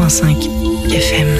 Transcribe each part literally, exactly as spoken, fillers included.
point cinq F M.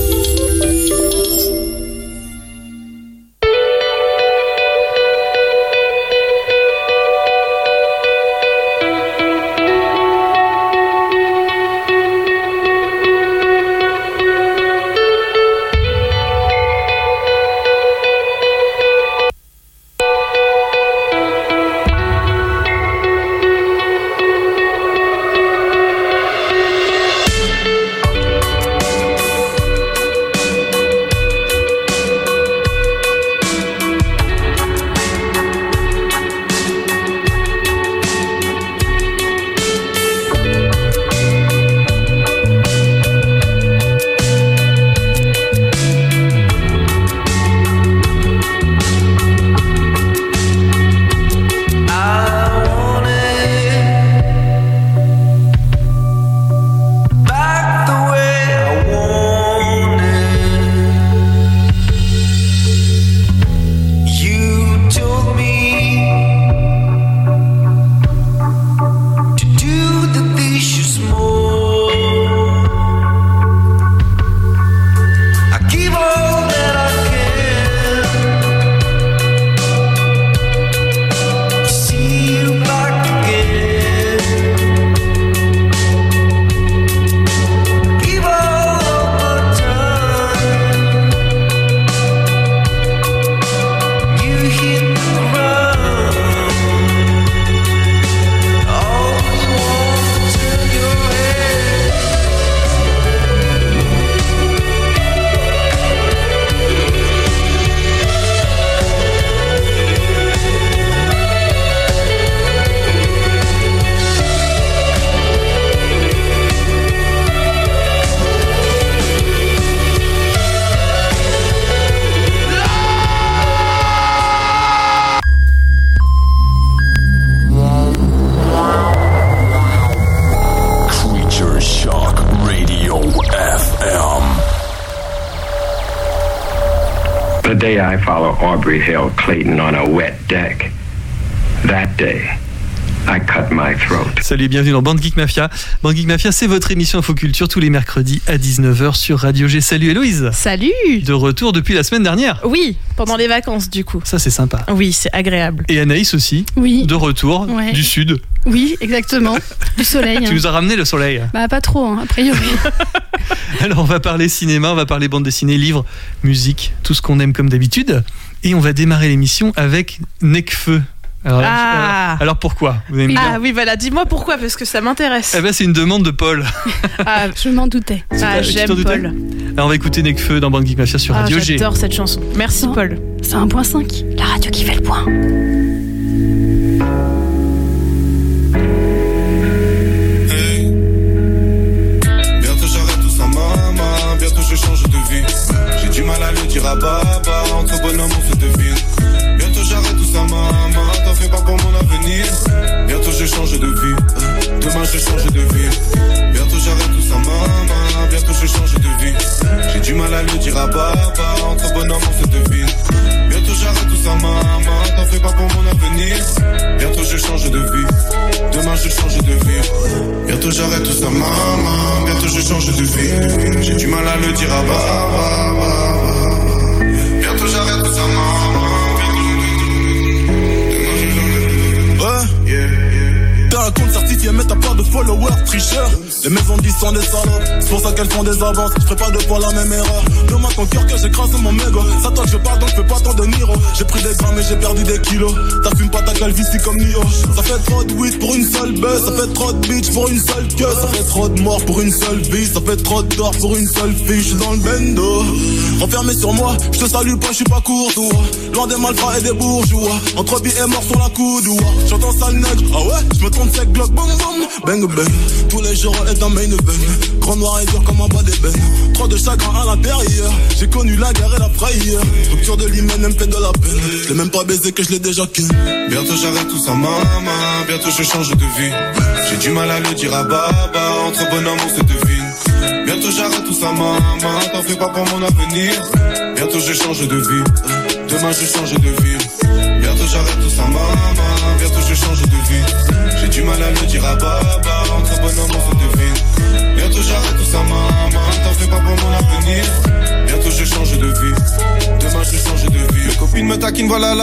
I follow Aubrey Hill Clayton on a wet deck. That day, I cut my throat. Salut et bienvenue dans Bande Geek Mafia. Bande Geek Mafia, c'est votre émission Infoculture tous les mercredis à dix-neuf heures sur Radio G. Salut Héloïse. Salut. De retour depuis la semaine dernière. Oui, pendant les vacances du coup. Ça c'est sympa. Oui, c'est agréable. Et Anaïs aussi. Oui. De retour ouais. du sud. Oui, exactement. Du soleil. Tu hein. nous as ramené le soleil. Bah pas trop, hein, a priori. Alors on va parler cinéma, on va parler bande dessinée, livres, musique, tout ce qu'on aime comme d'habitude. Et on va démarrer l'émission avec Necfeu. Alors, ah. alors pourquoi vous Ah bien oui, voilà, dis-moi pourquoi, parce que ça m'intéresse. Eh ben, c'est une demande de Paul. Ah, je m'en doutais. Ah, j'aime Paul. Alors on va écouter Necfeu dans Bande Geek Mafia sur Radio ah, G. J'adore cette chanson. Merci non, Paul. C'est un point cinq, la radio qui fait le point. Hey. Bientôt j'arrête tout ça, maman. Bientôt je change de vie. J'ai du mal à le dire à papa. Entre bonhomme on se devine. Bientôt j'arrête tout ça, maman. T'en fais pas pour mon avenir. Bientôt je change de vie. Demain je change de vie. Bientôt j'arrête tout ça, maman. Bientôt je change de vie. J'ai du mal à le dire à papa. Entre bonhomme on se devine. Bientôt j'arrête tout ça, maman. T'en fais pas pour mon avenir. Bientôt je change de vie. Demain je change de vie. Bientôt j'arrête tout ça, maman. Bientôt je change de vie. J'ai du mal à le dire à papa. Bientôt j'arrête tout ça, maman. T'as un compte certifié mais t'as pas de followers, tricheur. Les maisons disent sont des salopes, c'est pour ça qu'elles font des avances. Je ferai pas deux fois la même erreur. Demande ton cœur que j'écrase mon mégot. Ça toi que je parle donc je fais pas tant de Niro. J'ai pris des grammes et j'ai perdu des kilos. T'as fume pas ta calvitie comme Nio. Ça fait trop de weed pour une seule baisse. Ça fait trop de bitch pour une seule queue. Ça fait trop de morts pour une seule vie. Ça fait trop d'or pour une seule fille. J'suis dans le bendo, renfermé sur moi. J'te salue pas, j'suis pas courtois. Loin des malfrats et des bourgeois. Entre billes et morts sur la coudoua. J'entends sale nègre, ah ouais, j'me trompe sec glock, boum boum. Bang bang, tous les jours est un main event. Grand noir et dur comme un bas d'ébène. Trop de chagrin à l'intérieur. J'ai connu la guerre et la frayeur. Structure de l'hymen, elle me fait de la peine. Je l'ai même pas baisé que je l'ai déjà ken. Bientôt j'arrête tout ça, maman. Bientôt je change de vie. J'ai du mal à le dire à baba. Entre bonhomme on se devine. Bientôt j'arrête tout ça, maman. T'en fais pas pour mon avenir. Bientôt je change de vie. Demain je change de vie. Bientôt j'arrête tout ça, maman. Bientôt je change de vie. J'ai du mal à le dire à baba. Entre bonhomme on se devine. Bientôt j'arrête tout ça, maman.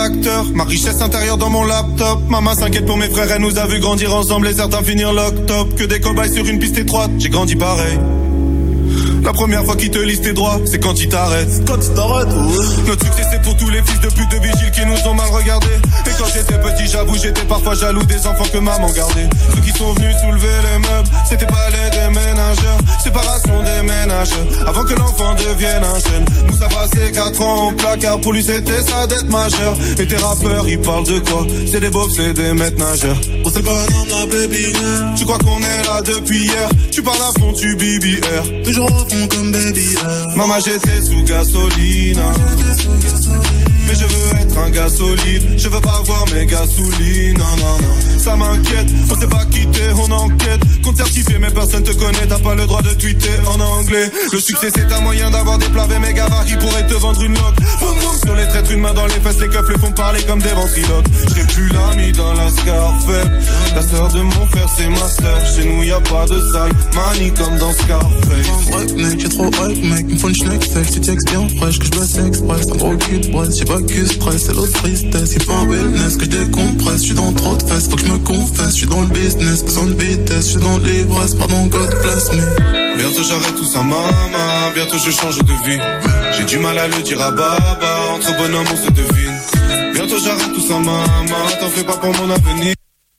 acteur. Ma richesse intérieure dans mon laptop. Maman s'inquiète pour mes frères, elle nous a vu grandir ensemble et certains finir lock-top. Que des cobayes sur une piste étroite, j'ai grandi pareil. La première fois qu'ils te lisent tes droits, c'est quand ils t'arrêtent. Quand ils t'arrêtent, ouais. Notre succès c'est pour tous les fils de pute de vigiles qui nous ont mal regardés. Et quand j'étais petit, j'avoue, j'étais parfois jaloux des enfants que maman gardait. Ceux qui sont venus soulever les meubles, c'était pas les déménageurs. Séparation des ménageurs, avant que l'enfant devienne un jeune. Nous ça passait quatre ans au placard, pour lui c'était sa dette majeure. Et tes rappeurs, ils parlent de quoi? C'est des bobs, c'est des maîtres nageurs. On sait pas dans ma baby. Tu crois qu'on est là depuis hier? Tu parles à fond, tu B B R. Toujours au fond comme baby. Maman j'étais sous gasoline. Mais je veux être un gars solide. Je veux pas voir mes gasolines. Non, non, non, ça m'inquiète. On s'est pas quitté, on enquête. Compte certifié mais personne te connaît. T'as pas le droit de tweeter en anglais. Le succès c'est un moyen d'avoir des plavés mes gavards qui pourraient te vendre une loque. Boum boum sur les traîtres, une main dans les fesses. Les keufs les font parler comme des ventriloques. J'ai plus l'ami dans la Scarface. La sœur de mon frère c'est ma sœur. Chez nous y a pas de salle manie comme dans Scarface. Break mec, j'ai trop hype mec. Il me faut une schneck sec. Tu textes bien fraîche que je bosse express. Un gros cul de braise, j'ai pas que stress. C'est l'autre tristesse, il faut un wellness que je décompresse. Je suis dans trop de fesses, faut que je me confesse. Je suis dans le business, besoin de vitesse. Je suis dans l'ivresse, pardon God bless me. Bientôt j'arrête tout ça maman. Bientôt je change de vie. J'ai du mal à le dire à baba. Entre bonhommes on se devine. Bientôt j'arrête tout ça maman. T'en fais pas pour mon avenir.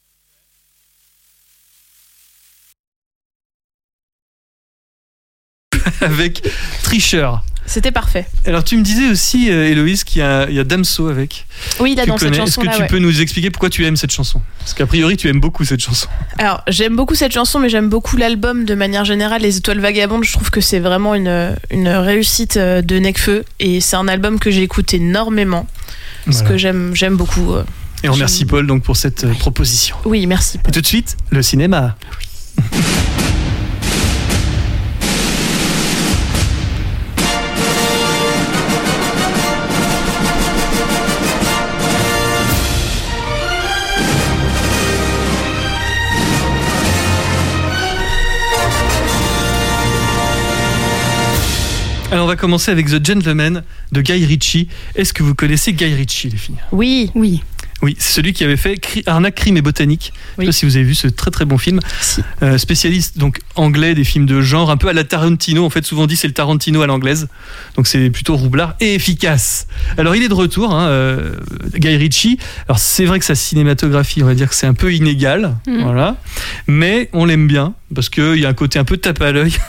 Avec Tricheur. C'était parfait. Alors tu me disais aussi, euh, Héloïse, qu'il y a, il y a Damso avec. Oui, il a dans cette chanson. Est-ce que là, tu ouais. peux nous expliquer pourquoi tu aimes cette chanson? Parce qu'a priori, tu aimes beaucoup cette chanson. Alors, j'aime beaucoup cette chanson, mais j'aime beaucoup l'album de manière générale. Les Étoiles Vagabondes, je trouve que c'est vraiment une, une réussite de Nekfeu. Et c'est un album que j'écoute énormément. Parce Voilà. que j'aime, j'aime beaucoup. Euh, Et on remercie Paul donc, pour cette euh, proposition. Oui, merci Paul. Et tout de suite, le cinéma. Alors on va commencer avec The Gentleman de Guy Ritchie. Est-ce que vous connaissez Guy Ritchie, les filles? Oui. Oui. Oui, c'est celui qui avait fait Cri- Arnaque, crime et botanique. Je ne sais Oui. pas si vous avez vu ce très très bon film. Si. Euh, spécialiste donc anglais des films de genre, un peu à la Tarantino. En fait, souvent dit c'est le Tarantino à l'anglaise. Donc c'est plutôt roublard et efficace. Alors il est de retour, hein, euh, Guy Ritchie. Alors c'est vrai que sa cinématographie, on va dire que c'est un peu inégal, Mhm. voilà. Mais on l'aime bien parce qu'il y a un côté un peu tape à l'œil,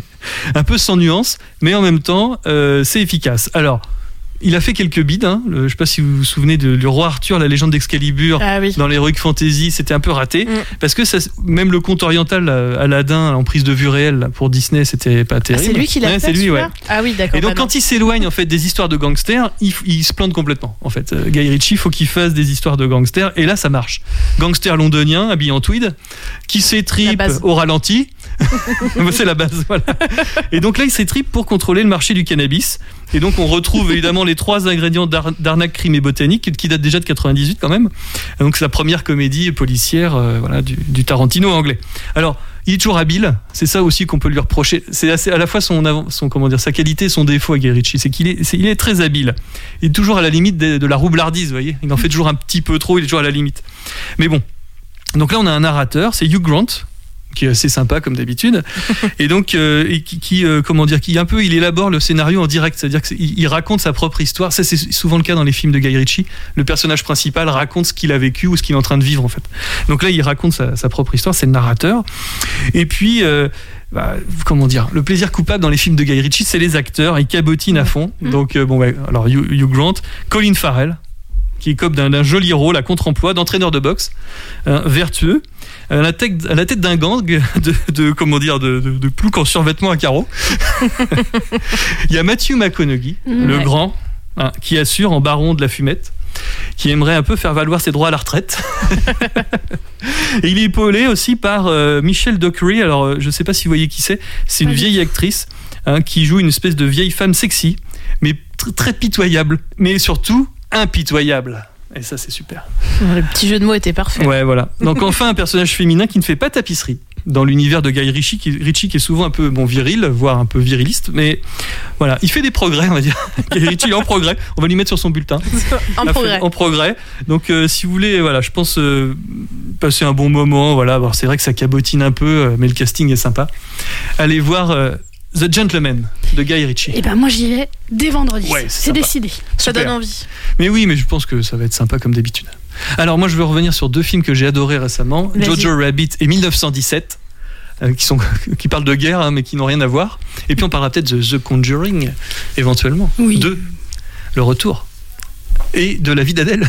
un peu sans nuance, mais en même temps euh, c'est efficace. Alors. Il a fait quelques bides, hein. Le, je ne sais pas si vous vous souvenez de, du roi Arthur, la légende d'Excalibur, Ah oui. dans l'Heroic Fantasy, c'était un peu raté, Mm. parce que ça, même le conte oriental, euh, Aladdin, en prise de vue réelle, là, pour Disney, c'était pas Ah, terrible. c'est lui qui l'a Ouais, fait. c'est lui, ouais. celui-là Ah oui, d'accord. Et donc bah non. quand il s'éloigne en fait des histoires de gangsters, il, f- il se plante complètement. En fait, Euh, Guy Ritchie, faut qu'il fasse des histoires de gangsters, et là ça marche. Gangster londonien, habillé en tweed, qui La s'étripe base. au ralenti. C'est la base, voilà. Et donc là, il s'étripe pour contrôler le marché du cannabis. Et donc on retrouve évidemment les trois ingrédients d'ar- d'arnaque, crime et botanique, qui datent déjà de quatre-vingt-dix-huit quand même. Et donc c'est la première comédie policière, euh, voilà, du, du Tarantino anglais. Alors il est toujours habile, c'est ça aussi qu'on peut lui reprocher. C'est assez, à la fois son, avant- son comment dire, sa qualité et son défaut à Guy Ritchie, c'est qu'il est, c'est, il est très habile. Il est toujours à la limite de, de la roublardise, vous voyez. Il en fait toujours un petit peu trop, il est toujours à la limite. Mais bon, donc là on a un narrateur, c'est Hugh Grant, qui est assez sympa comme d'habitude, et donc euh, et qui, qui euh, comment dire, qui un peu il élabore le scénario en direct, c'est-à-dire qu'il il raconte sa propre histoire. Ça c'est souvent le cas dans les films de Guy Ritchie. Le personnage principal raconte ce qu'il a vécu ou ce qu'il est en train de vivre en fait. Donc là il raconte sa, sa propre histoire, c'est le narrateur. Et puis euh, bah, comment dire, le plaisir coupable dans les films de Guy Ritchie, c'est les acteurs, ils cabotinent à fond. Donc euh, bon ouais, alors Hugh, Hugh Grant, Colin Farrell, qui écope d'un, d'un joli rôle à contre-emploi d'entraîneur de boxe, hein, vertueux, à la tête, à la tête d'un gang de, de comment dire, de, de, de ploucs en survêtement à carreaux. Il y a Matthew McConaughey, Mmh, le ouais. grand, hein, qui assure en baron de la fumette, qui aimerait un peu faire valoir ses droits à la retraite. Et il est épaulé aussi par euh, Michelle Dockery. Alors, euh, je ne sais pas si vous voyez qui c'est. C'est une Pas du vieille actrice, hein, qui joue une espèce de vieille femme sexy, mais tr- très pitoyable, mais surtout impitoyable. Et ça, c'est super. Le petit jeu de mots était parfait. Ouais, voilà. Donc enfin, un personnage féminin qui ne fait pas tapisserie. dans l'univers de Guy Ritchie qui, Ritchie qui est souvent un peu bon viril, voire un peu viriliste, mais voilà, il fait des progrès, on va dire. Guy Ritchie est en progrès, on va lui mettre sur son bulletin. En progrès. En progrès. Donc euh, si vous voulez, voilà, je pense euh, passer un bon moment, voilà, bon, c'est vrai que ça cabotine un peu, euh, mais le casting est sympa. Allez voir euh, The Gentleman de Guy Ritchie. Et ben moi j'y vais dès vendredi. Ouais, c'est c'est sympa. décidé. Ça Super. donne envie. Mais oui, mais je pense que ça va être sympa comme d'habitude. Alors moi je veux revenir sur deux films que j'ai adorés récemment, Vas-y. Jojo Rabbit et mille neuf cent dix-sept, euh, qui, sont, qui parlent de guerre hein, mais qui n'ont rien à voir. Et puis on parlera peut-être de The Conjuring, éventuellement. Oui. De Le Retour. Et de la vie d'Adèle.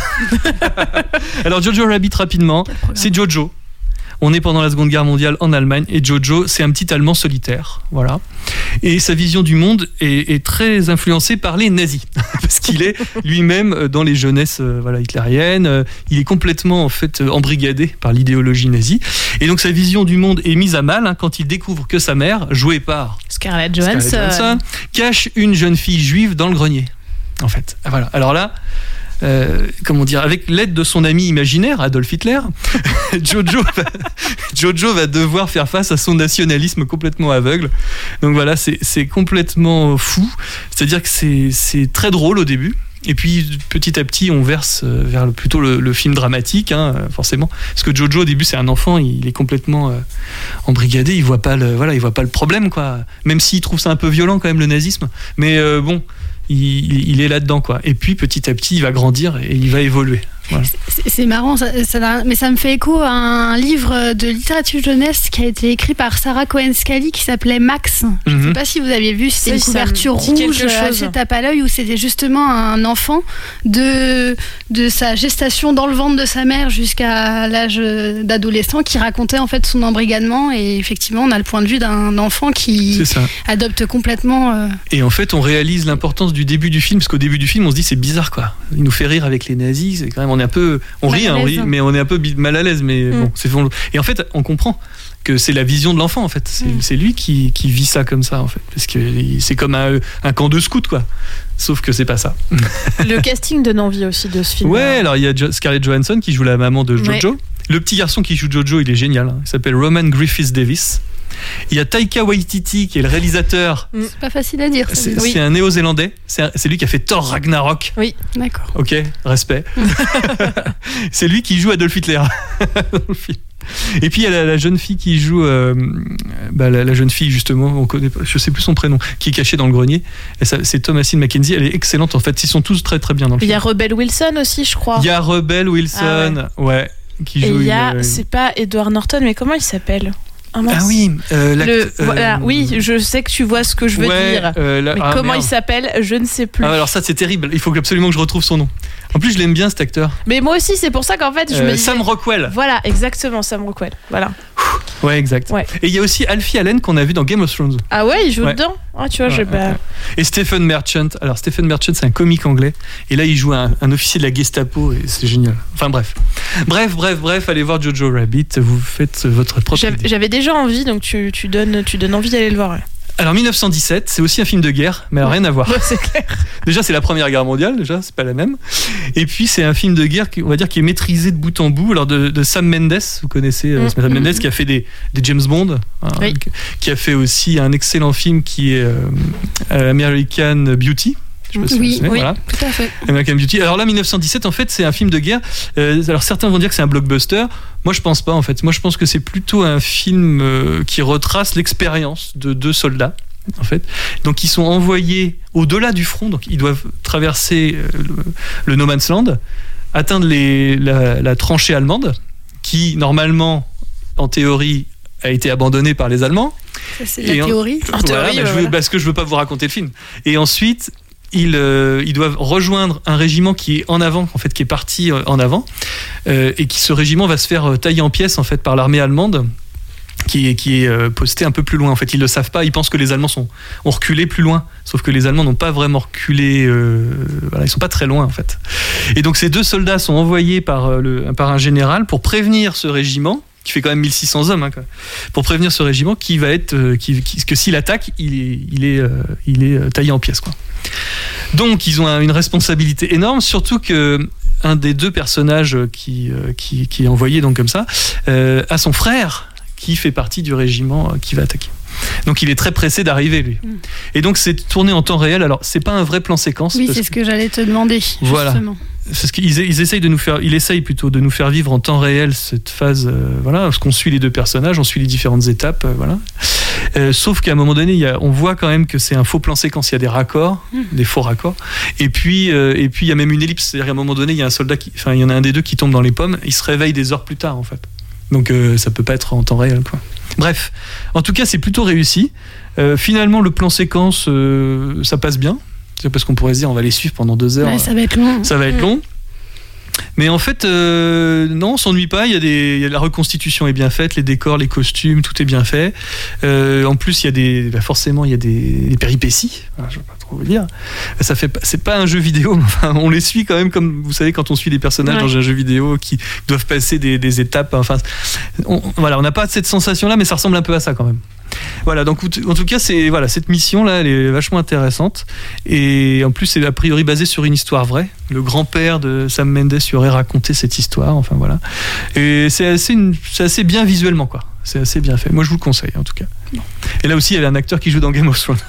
Alors Jojo Rabbit rapidement, c'est Jojo. On est pendant la Seconde Guerre mondiale en Allemagne et Jojo, c'est un petit Allemand solitaire, voilà. Et sa vision du monde est, est très influencée par les nazis, parce qu'il est lui-même dans les jeunesses euh, voilà, hitlériennes. Euh, il est complètement en fait euh, embrigadé par l'idéologie nazie. Et donc sa vision du monde est mise à mal hein, quand il découvre que sa mère, jouée par Scarlett Johansson. Scarlett Johansson, cache une jeune fille juive dans le grenier. En fait, voilà. Alors là. Euh, comment dire, avec l'aide de son ami imaginaire, Adolf Hitler, Jojo va, Jojo va devoir faire face à son nationalisme complètement aveugle. Donc voilà, c'est, c'est complètement fou. C'est-à-dire que c'est, c'est très drôle au début. Et puis petit à petit, on verse vers le, plutôt le, le film dramatique, hein, forcément. Parce que Jojo, au début, c'est un enfant, il est complètement euh, embrigadé, il voit pas le, voilà, il voit pas le problème, quoi. Même s'il trouve ça un peu violent quand même le nazisme. Mais euh, bon. Il, il est là-dedans quoi. Et puis petit à petit il va grandir et il va évoluer. Voilà. C'est, c'est marrant, ça, ça, mais ça me fait écho à un livre de littérature jeunesse qui a été écrit par Sarah Cohen-Scully qui s'appelait Max. Je ne Mm-hmm. sais pas si vous aviez vu, c'était Si, une ça me couverture dit rouge quelque chose. assez tape à l'œil où c'était justement un enfant de, de sa gestation dans le ventre de sa mère jusqu'à l'âge d'adolescent qui racontait en fait son embrigadement et effectivement on a le point de vue d'un enfant qui C'est ça. adopte complètement... Euh... Et en fait on réalise l'importance du début du film parce qu'au début du film on se dit c'est bizarre quoi. Il nous fait rire avec les nazis, c'est quand même on est un peu on Mal rit, à hein, on l'aise. rit mais on est un peu bi- mal à l'aise mais Mm. bon c'est et en fait on comprend que c'est la vision de l'enfant en fait c'est, Mm. c'est lui qui, qui vit ça comme ça en fait parce que c'est comme un, un camp de scout quoi sauf que c'est pas ça. Le casting donne envie aussi de ce film. Ouais, alors il y a Jo- Scarlett Johansson qui joue la maman de Jojo. Ouais. Le petit garçon qui joue Jojo, il est génial. hein. Il s'appelle Roman Griffiths Davis. Il y a Taika Waititi qui est le réalisateur. C'est pas facile à dire ça. C'est, dis donc. c'est un néo-zélandais. C'est, un- c'est lui qui a fait Thor Ragnarok. D'accord. Ok, respect. C'est lui qui joue Adolf Hitler dans le film. Et puis il y a la, la jeune fille qui joue, euh, bah, la, la jeune fille justement, on connaît pas, je sais plus son prénom, qui est cachée dans le grenier. Et ça, c'est Thomasine McKenzie. Elle est excellente en fait. Ils sont tous très très bien dans le Il y film. a Rebel Wilson aussi, je crois. Il y a Rebel Wilson, ouais. qui Et joue il y a, une- c'est pas Edward Norton, mais comment il s'appelle? Ah, mince. Ah oui, euh, l'act- Le, euh, voilà, oui, je sais que tu vois ce que je veux ouais, dire. euh, la- Mais ah, comment merde. il s'appelle, je ne sais plus. Ah, alors ça c'est terrible, il faut absolument que je retrouve son nom. En plus je l'aime bien cet acteur. Mais moi aussi, c'est pour ça qu'en fait, je Euh, me disais... Sam Rockwell. Voilà, exactement, Sam Rockwell. Voilà. Ouais, exact. Ouais. Et il y a aussi Alfie Allen qu'on a vu dans Game of Thrones. Ah ouais, il joue Ouais. dedans. Ah, tu vois, Ouais, j'ai ouais, pas... ouais. Et Stephen Merchant. Alors Stephen Merchant c'est un comique anglais. Et là il joue un, un officier de la Gestapo et c'est génial. Enfin bref. Bref, bref, bref, allez voir Jojo Rabbit. Vous faites votre propre J'avais, idée. j'avais déjà envie, donc tu, tu, donnes, tu donnes envie d'aller le voir. Ouais. Alors mille neuf cent dix-sept, c'est aussi un film de guerre, mais alors rien à voir. Ouais, c'est clair. Déjà, c'est la Première Guerre mondiale, déjà, c'est pas la même. Et puis, c'est un film de guerre qui, on va dire, qui est maîtrisé de bout en bout. Alors, de, de Sam Mendes, vous connaissez euh, Mm. Sam Mendes, qui a fait des, des James Bond, hein, Oui. qui a fait aussi un excellent film qui est euh, American Beauty. Je sais pas si vous Oui, savez, oui, voilà. tout à fait. American Beauty. Alors là, mille neuf cent dix-sept, en fait, c'est un film de guerre. Euh, alors certains vont dire que c'est un blockbuster. Moi, je pense pas, en fait. Moi, je pense que c'est plutôt un film euh, qui retrace l'expérience de deux soldats. En fait, donc ils sont envoyés au-delà du front, donc ils doivent traverser euh, le, le No Man's Land, atteindre les, la, la tranchée allemande, qui normalement, en théorie, a été abandonnée par les Allemands. Ça, c'est Et la en- théorie. En Voilà, théorie, bah, ouais, je veux- voilà. parce que je veux pas vous raconter le film. Et ensuite, ils, euh, ils doivent rejoindre un régiment qui est en avant, en fait, qui est parti euh, en avant, euh, et qui ce régiment va se faire euh, tailler en pièces en fait par l'armée allemande. Qui est, qui est euh, posté un peu plus loin. En fait, ils le savent pas. Ils pensent que les Allemands sont, ont reculé plus loin. Sauf que les Allemands n'ont pas vraiment reculé. Euh, voilà, ils sont pas très loin en fait. Et donc ces deux soldats sont envoyés par, euh, le, par un général pour prévenir ce régiment, qui fait quand même mille six cents hommes, hein, quoi, pour prévenir ce régiment qui va être, euh, qui, qui- que s'il attaque, il est, il est, euh, il est euh, taillé en pièces, quoi. Donc ils ont un- une responsabilité énorme, surtout que un des deux personnages qui, euh, qui, qui est envoyé donc comme ça euh, a son frère qui fait partie du régiment euh, qui va attaquer. Donc il est très pressé d'arriver, lui. Mm. Et donc c'est tourné en temps réel. Alors c'est pas un vrai plan séquence. Oui, c'est que... ce que j'allais te demander. Voilà. Justement. C'est ce qu'ils ils essayent de nous faire, il essaye plutôt de nous faire vivre en temps réel cette phase, euh, voilà, parce qu'on suit les deux personnages, on suit les différentes étapes, euh, voilà. Euh, sauf qu'à un moment donné, il y a, on voit quand même que c'est un faux plan séquence, il y a des raccords, mmh. des faux raccords, et puis, euh, et puis il y a même une ellipse, c'est-à-dire qu'à un moment donné, il y a un soldat, qui, enfin il y en a un des deux qui tombe dans les pommes, il se réveille des heures plus tard en fait. Donc euh, ça peut pas être en temps réel, quoi. Bref, en tout cas, c'est plutôt réussi. Euh, finalement, le plan séquence, euh, ça passe bien. C'est parce qu'on pourrait se dire on va les suivre pendant deux heures. Ouais, ça va être long. Ça va être long. Mais en fait, euh, non, on s'ennuie pas. Il y a des, il y a la reconstitution est bien faite, les décors, les costumes, tout est bien fait. Euh, en plus, il y a des, bah forcément, il y a des, des péripéties. Enfin, je ne vais pas trop vous dire. Ça fait, c'est pas un jeu vidéo, mais enfin, on les suit quand même comme vous savez quand on suit des personnages ouais. dans un jeu vidéo qui doivent passer des, des étapes. Enfin, on, voilà, on n'a pas cette sensation-là, mais ça ressemble un peu à ça quand même. Voilà, donc en tout cas, c'est voilà, cette mission-là, elle est vachement intéressante et en plus, c'est a priori basé sur une histoire vraie. Le grand-père de Sam Mendes lui aurait raconté cette histoire, enfin voilà. Et c'est assez, une, c'est assez bien visuellement, quoi. C'est assez bien fait. Moi, je vous le conseille, en tout cas. Et là aussi, il y avait un acteur qui joue dans Game of Thrones.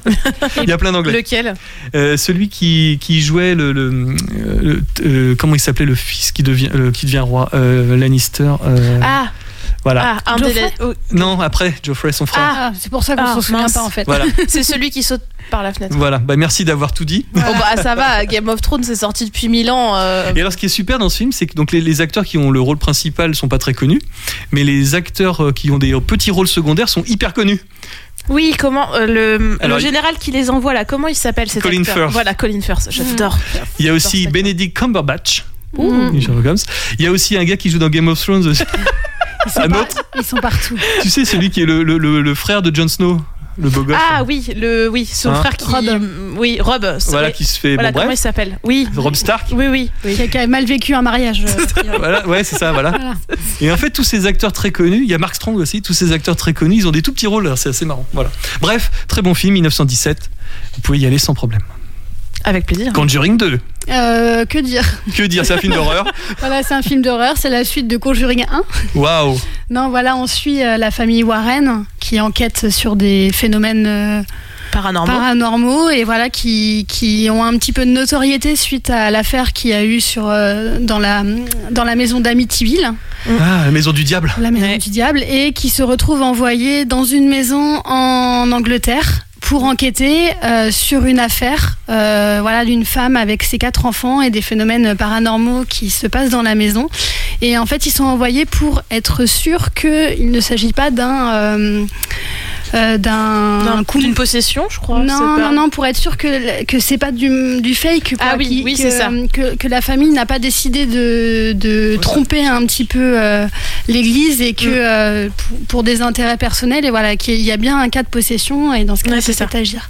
Il y a plein d'anglais. Lequel euh, Celui qui, qui jouait le, le, le euh, comment il s'appelait le fils qui devient euh, qui devient roi, euh, Lannister. Euh, ah. Voilà. Ah, un délai. Oh. Non, après, Geoffrey, son frère. Ah, c'est pour ça qu'on ah, s'en souvient mince. pas en fait. Voilà. C'est celui qui saute par la fenêtre. Voilà, bah, merci d'avoir tout dit. Voilà. Oh, bah, ça va, Game of Thrones, c'est sorti depuis mille ans. Euh... Et alors, ce qui est super dans ce film, c'est que donc, les, les acteurs qui ont le rôle principal sont pas très connus, mais les acteurs qui ont des petits rôles secondaires sont hyper connus. Oui, comment euh, le, alors, le général qui les envoie là, comment il s'appelle cet Colin acteur Firth. Voilà, Colin Firth, j'adore. Mmh. Il y a aussi Benedict Cumberbatch. Mmh. Il y a aussi un gars qui joue dans Game of Thrones aussi. Ils sont, par... Ils sont partout. Tu sais, celui qui est le, le, le, le frère de Jon Snow, le beau gosse. Ah oui, le, oui son hein frère qui. Rob. Oui, Rob. Voilà, vrai. qui se fait. Voilà, bon, comment bref. il s'appelle Oui. Rob Stark. Oui, oui. oui. Qui, a, qui a mal vécu un mariage. Voilà, ouais, c'est ça, voilà. voilà. Et en fait, tous ces acteurs très connus, il y a Mark Strong aussi, tous ces acteurs très connus, ils ont des tout petits rôles, alors c'est assez marrant. Voilà. Bref, très bon film, dix-neuf cent dix-sept. Vous pouvez y aller sans problème. Avec plaisir. Conjuring deux. Euh, que dire Que dire, c'est un film d'horreur. Voilà, c'est un film d'horreur, c'est la suite de Conjuring un. Waouh. Non, voilà, on suit euh, la famille Warren qui enquête sur des phénomènes euh, paranormaux. paranormaux et voilà qui, qui ont un petit peu de notoriété suite à l'affaire qu'il y a eu sur, euh, dans, la, dans la maison d'Amityville. Ah, la maison du diable. La maison ouais. du diable et qui se retrouve envoyée dans une maison en Angleterre pour enquêter euh, sur une affaire euh, voilà, d'une femme avec ses quatre enfants et des phénomènes paranormaux qui se passent dans la maison. Et en fait, ils sont envoyés pour être sûrs qu'il ne s'agit pas d'un... Euh, Euh, d'un, d'un coup d'une possession, je crois. Non, pas... non, non, pour être sûr que que c'est pas du, du fake, quoi, ah oui, qui, oui, que, c'est ça. Que, que la famille n'a pas décidé de, de tromper un petit peu euh, l'Église et que mm. euh, pour, pour des intérêts personnels et voilà qu'il y a bien un cas de possession et dans ce cas, ouais, c'est ça à agir.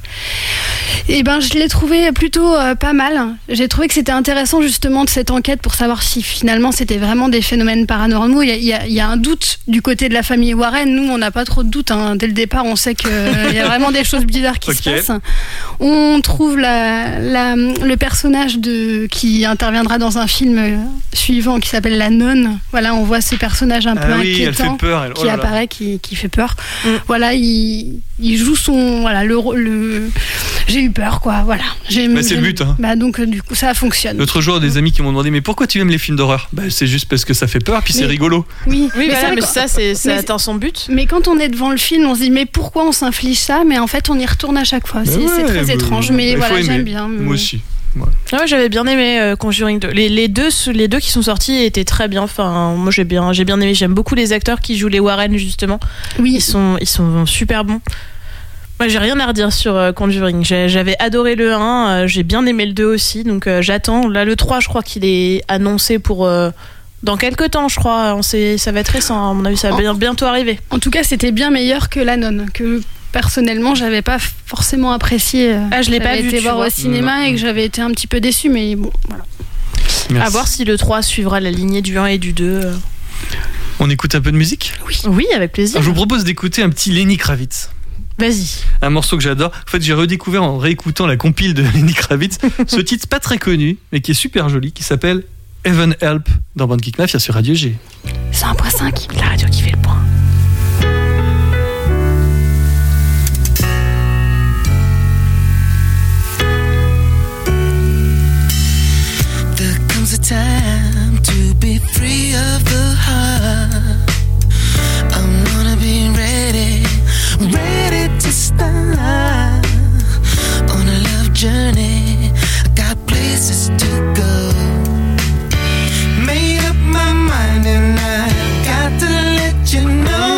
Et ben, je l'ai trouvé plutôt euh, pas mal. J'ai trouvé que c'était intéressant justement de cette enquête pour savoir si finalement c'était vraiment des phénomènes paranormaux. Il y a, il y a, il y a un doute du côté de la famille Warren. Nous, on n'a pas trop de doute. Hein. Dès le départ, on sait qu'il y a vraiment des choses bizarres qui okay. se passent. On trouve la, la, le personnage de, qui interviendra dans un film suivant qui s'appelle La Nonne. Voilà, on voit ce personnage un peu ah oui, inquiétant elle fait peur, elle. Oh qui là apparaît, là. qui, qui fait peur. Mm. Voilà, il, il joue son... Voilà, le... le j'ai eu peur, quoi. Voilà. J'ai, bah, c'est le but. Hein. Bah, donc, du coup, ça fonctionne. L'autre jour, des amis qui m'ont demandé mais pourquoi tu aimes les films d'horreur bah, c'est juste parce que ça fait peur, puis mais... c'est rigolo. Oui, oui mais, voilà, mais quand... ça, c'est, ça atteint son but. Mais quand on est devant le film, on se dit mais pourquoi on s'inflige ça? Mais en fait, on y retourne à chaque fois. C'est, ouais, c'est très mais... étrange, mais bah, voilà, j'aime bien. Moi aussi. Ouais. Ouais, j'avais bien aimé euh, Conjuring deux. Les, les deux, les deux qui sont sortis étaient très bien. Enfin, moi j'ai bien, j'ai bien aimé. J'aime beaucoup les acteurs qui jouent les Warren justement. Oui, ils sont, ils sont super bons. Moi, j'ai rien à redire sur euh, Conjuring. J'ai, j'avais adoré le un, euh, j'ai bien aimé le deux aussi. Donc euh, j'attends. Là, le trois, je crois qu'il est annoncé pour. Euh, Dans quelques temps, je crois, on sait, ça va être récent. À mon avis, ça va bien, bientôt arriver. En tout cas, c'était bien meilleur que La Nonne, que personnellement, j'avais pas forcément apprécié. Ah, je l'ai pas vu. J'avais été voir vois. au cinéma mmh. et que j'avais été un petit peu déçue, mais bon, voilà. Merci. À voir si le trois suivra la lignée du un et du deux. On écoute un peu de musique ? Oui, oui, avec plaisir. Alors, je vous propose d'écouter un petit Lenny Kravitz. Vas-y. Un morceau que j'adore. En fait, j'ai redécouvert en réécoutant la compile de Lenny Kravitz ce titre pas très connu, mais qui est super joli, qui s'appelle Heaven Help dans Band Geek Mafia sur Radio G. cent un virgule cinq, la radio qui fait le point. be free of the heart. I wanna be ready, ready to start on a love journey. I got places to go. Made up my mind and I got to let you know.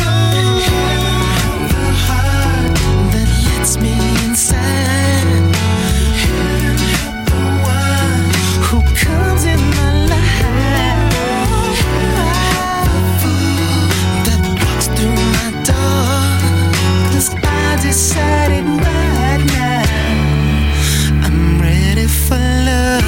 The heart that lets me inside. The one who comes in my life. The fool that walks through my door. 'Cause I decided right now I'm ready for love.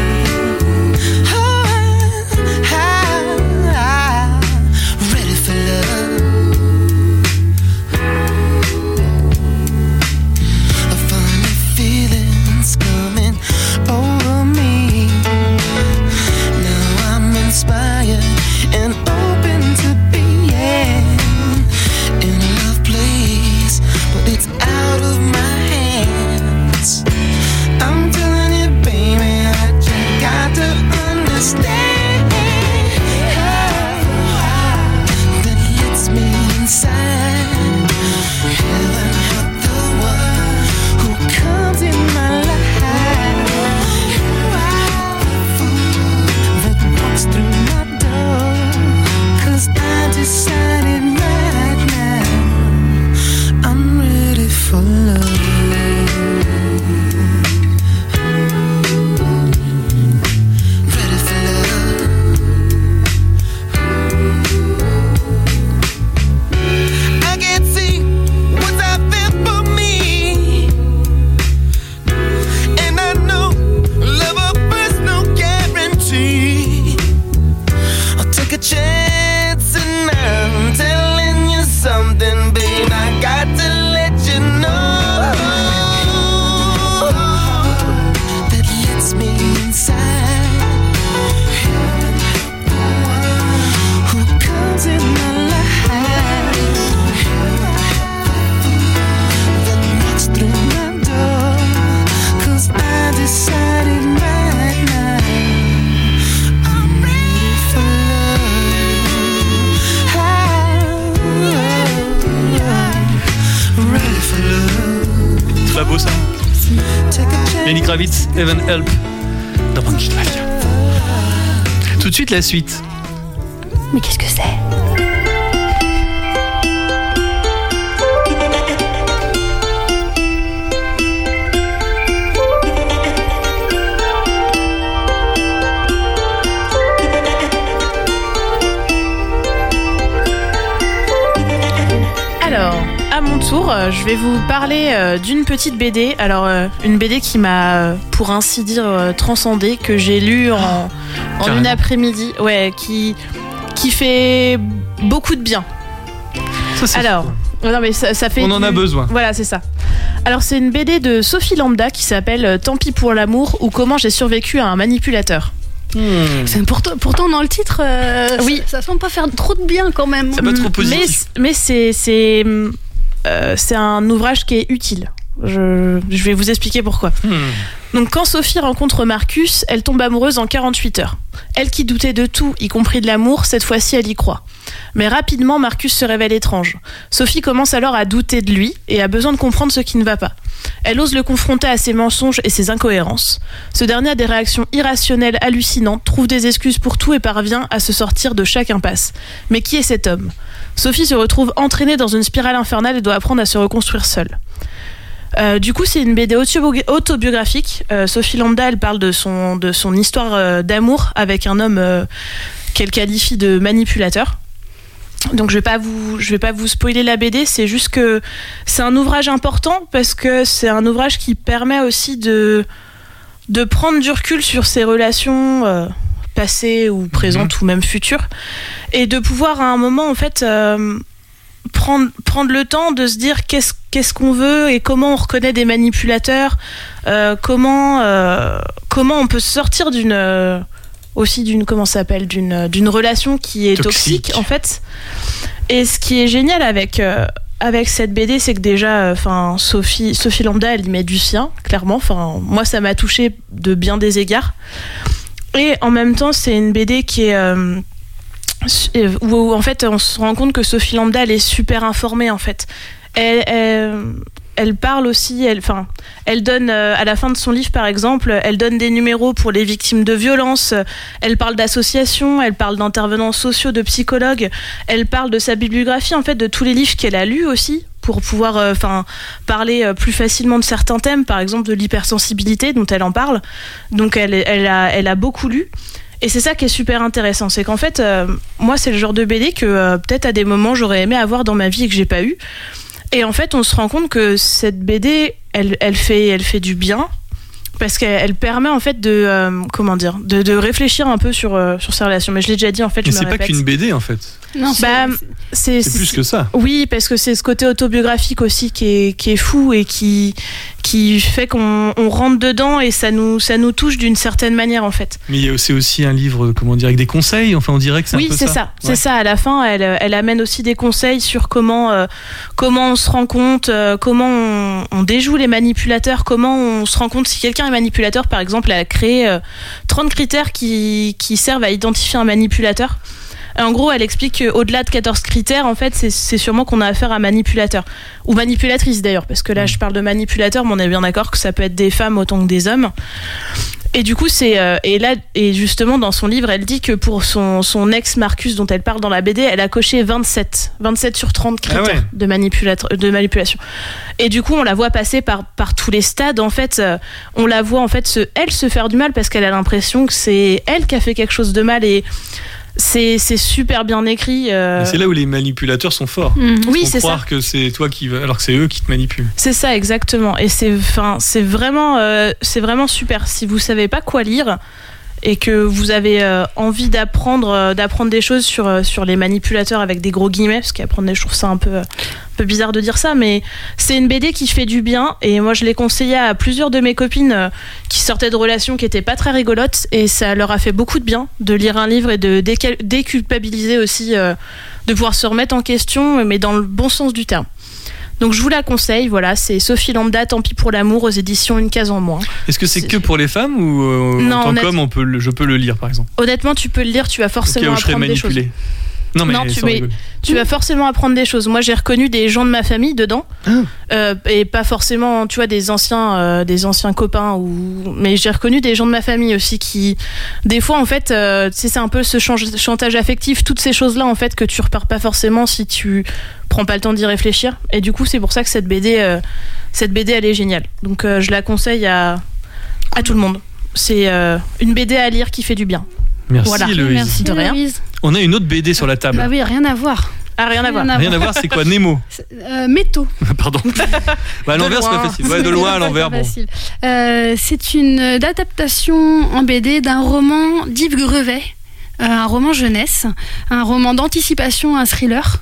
Lenny Kravitz, Heaven Help, dans Blanche Live. Tout de suite la suite. Mais qu'est-ce que c'est ? Alors, à mon tour, euh, je vais vous parler euh, d'une petite B D. Alors, euh, une B D qui m'a, euh, pour ainsi dire, euh, transcendée, que j'ai lue en, en une après-midi. Ouais, qui, qui fait beaucoup de bien. Ça, c'est Alors, cool. non, mais ça, ça fait On en du... a besoin. Voilà, c'est ça. Alors, c'est une B D de Sophie Lambda qui s'appelle Tant pis pour l'amour ou Comment j'ai survécu à un manipulateur. Hmm. C'est pourtant, pourtant dans le titre, euh, Oui. ça, ça semble pas faire trop de bien quand même. C'est pas trop positif. Mais, mais c'est, c'est, euh, c'est un ouvrage qui est utile. Je, je vais vous expliquer pourquoi. Hmm. Donc, quand Sophie rencontre Marcus, elle tombe amoureuse en quarante-huit heures. Elle qui doutait de tout, y compris de l'amour, cette fois-ci elle y croit. Mais rapidement, Marcus se révèle étrange. Sophie commence alors à douter de lui et a besoin de comprendre ce qui ne va pas. Elle ose le confronter à ses mensonges et ses incohérences. Ce dernier a des réactions irrationnelles, hallucinantes, trouve des excuses pour tout et parvient à se sortir de chaque impasse. Mais qui est cet homme ? Sophie se retrouve entraînée dans une spirale infernale et doit apprendre à se reconstruire seule. Euh, du coup, c'est une B D autobiographique. Euh, Sophie Lambda, elle parle de son, de son histoire euh, d'amour avec un homme euh, qu'elle qualifie de manipulateur. Donc je vais pas vous, je vais pas vous spoiler la B D. C'est juste que c'est un ouvrage important parce que c'est un ouvrage qui permet aussi de de prendre du recul sur ses relations euh, passées ou présentes mmh. ou même futures, et de pouvoir à un moment en fait euh, prendre prendre le temps de se dire qu'est-ce qu'est-ce qu'on veut et comment on reconnaît des manipulateurs, euh, comment euh, comment on peut sortir d'une euh, aussi d'une comment ça s'appelle d'une d'une relation qui est toxique, toxique en fait. Et ce qui est génial avec euh, avec cette B D, c'est que déjà enfin euh, Sophie Sophie Lambda, elle y met du sien clairement. Enfin moi ça m'a touchée de bien des égards. Et en même temps, c'est une B D qui est euh, où en fait on se rend compte que Sophie Lambda elle est super informée en fait. Elle, elle, elle parle aussi, elle, enfin, elle donne euh, à la fin de son livre par exemple, elle donne des numéros pour les victimes de violences. Elle parle d'associations, elle parle d'intervenants sociaux, de psychologues. Elle parle de sa bibliographie en fait, de tous les livres qu'elle a lus aussi, pour pouvoir enfin euh, parler euh, plus facilement de certains thèmes, par exemple de l'hypersensibilité dont elle en parle. Donc elle, elle, a, elle a beaucoup lu. Et c'est ça qui est super intéressant, c'est qu'en fait, euh, moi c'est le genre de B D que euh, peut-être à des moments j'aurais aimé avoir dans ma vie et que j'ai pas eu. Et en fait, on se rend compte que cette B D, elle, elle, fait, elle fait du bien. Parce qu'elle elle permet en fait de euh, comment dire de, de réfléchir un peu sur euh, sur ces relations. Mais je l'ai déjà dit en fait. Mais je c'est me pas répète. qu'une B D en fait. Non, bah, c'est, c'est, c'est plus que ça. Oui, parce que c'est ce côté autobiographique aussi qui est qui est fou et qui qui fait qu'on on rentre dedans et ça nous ça nous touche d'une certaine manière en fait. Mais c'est aussi un livre, comment dire, avec des conseils. Enfin, on dirait que c'est oui, un peu c'est ça. ça. C'est ouais. ça. À la fin, elle elle amène aussi des conseils sur comment euh, comment on se rend compte, euh, comment on, on déjoue les manipulateurs, comment on se rend compte si quelqu'un est manipulateur. Par exemple, elle a créé euh, trente critères qui qui servent à identifier un manipulateur. En gros, elle explique qu'au-delà de quatorze critères, en fait, c'est, c'est sûrement qu'on a affaire à manipulateur. Ou manipulatrice d'ailleurs, parce que là, je parle de manipulateur, mais on est bien d'accord que ça peut être des femmes autant que des hommes. Et du coup, c'est. Euh, et là, et justement, dans son livre, elle dit que pour son, son ex Marcus, dont elle parle dans la B D, elle a coché vingt-sept, vingt-sept sur trente critères ah ouais. de, manipulateur, de manipulation. Et du coup, on la voit passer par, par tous les stades. En fait, euh, on la voit, en fait, se, elle se faire du mal parce qu'elle a l'impression que c'est elle qui a fait quelque chose de mal et. C'est, c'est super bien écrit. Euh... C'est là où les manipulateurs sont forts. Mmh. Oui, c'est croire ça. que c'est toi qui, alors que c'est eux qui te manipulent. C'est ça, exactement. Et c'est, enfin, c'est vraiment, euh, c'est vraiment super. Si vous savez pas quoi lire et que vous avez euh, envie d'apprendre, euh, d'apprendre des choses sur euh, sur les manipulateurs avec des gros guillemets, parce qu'apprendre, je trouve ça un peu, euh, un peu bizarre de dire ça, mais c'est une B D qui fait du bien. Et moi, je l'ai conseillé à plusieurs de mes copines euh, qui sortaient de relations qui étaient pas très rigolotes, et ça leur a fait beaucoup de bien de lire un livre et de décal- déculpabiliser aussi, euh, de pouvoir se remettre en question, mais dans le bon sens du terme. Donc je vous la conseille, voilà, c'est Sophie Lambda, Tant pis pour l'amour, aux éditions Une case en moins. Est-ce que c'est, c'est... que pour les femmes ou euh, non, en tant honnête... qu'homme, on peut le, je peux le lire par exemple? Honnêtement, tu peux le lire, tu vas forcément okay, apprendre des choses. Non, mais non tu, mais, tu vas forcément apprendre des choses. Moi, j'ai reconnu des gens de ma famille dedans, ah. euh, et pas forcément, tu vois, des anciens, euh, des anciens copains, ou... mais j'ai reconnu des gens de ma famille aussi qui, des fois, en fait, euh, tu sais, c'est un peu ce chantage affectif, toutes ces choses-là, en fait, que tu repères pas forcément si tu prends pas le temps d'y réfléchir. Et du coup, c'est pour ça que cette B D, euh, cette B D, elle est géniale. Donc, euh, je la conseille à, à tout le monde. C'est euh, une B D à lire qui fait du bien. Merci, voilà. Héloïse. Merci de rien. Héloïse. On a une autre B D sur la table. Bah oui, rien à voir. Ah, rien à voir. Rien à voir, c'est quoi Nemo? euh, Métaux. Pardon. Bah, à l'envers, c'est pas facile. Ouais, de loin à l'envers, bon. Euh, c'est une adaptation en B D d'un roman d'Yves Grevet. Euh, un roman jeunesse, un roman d'anticipation, un thriller.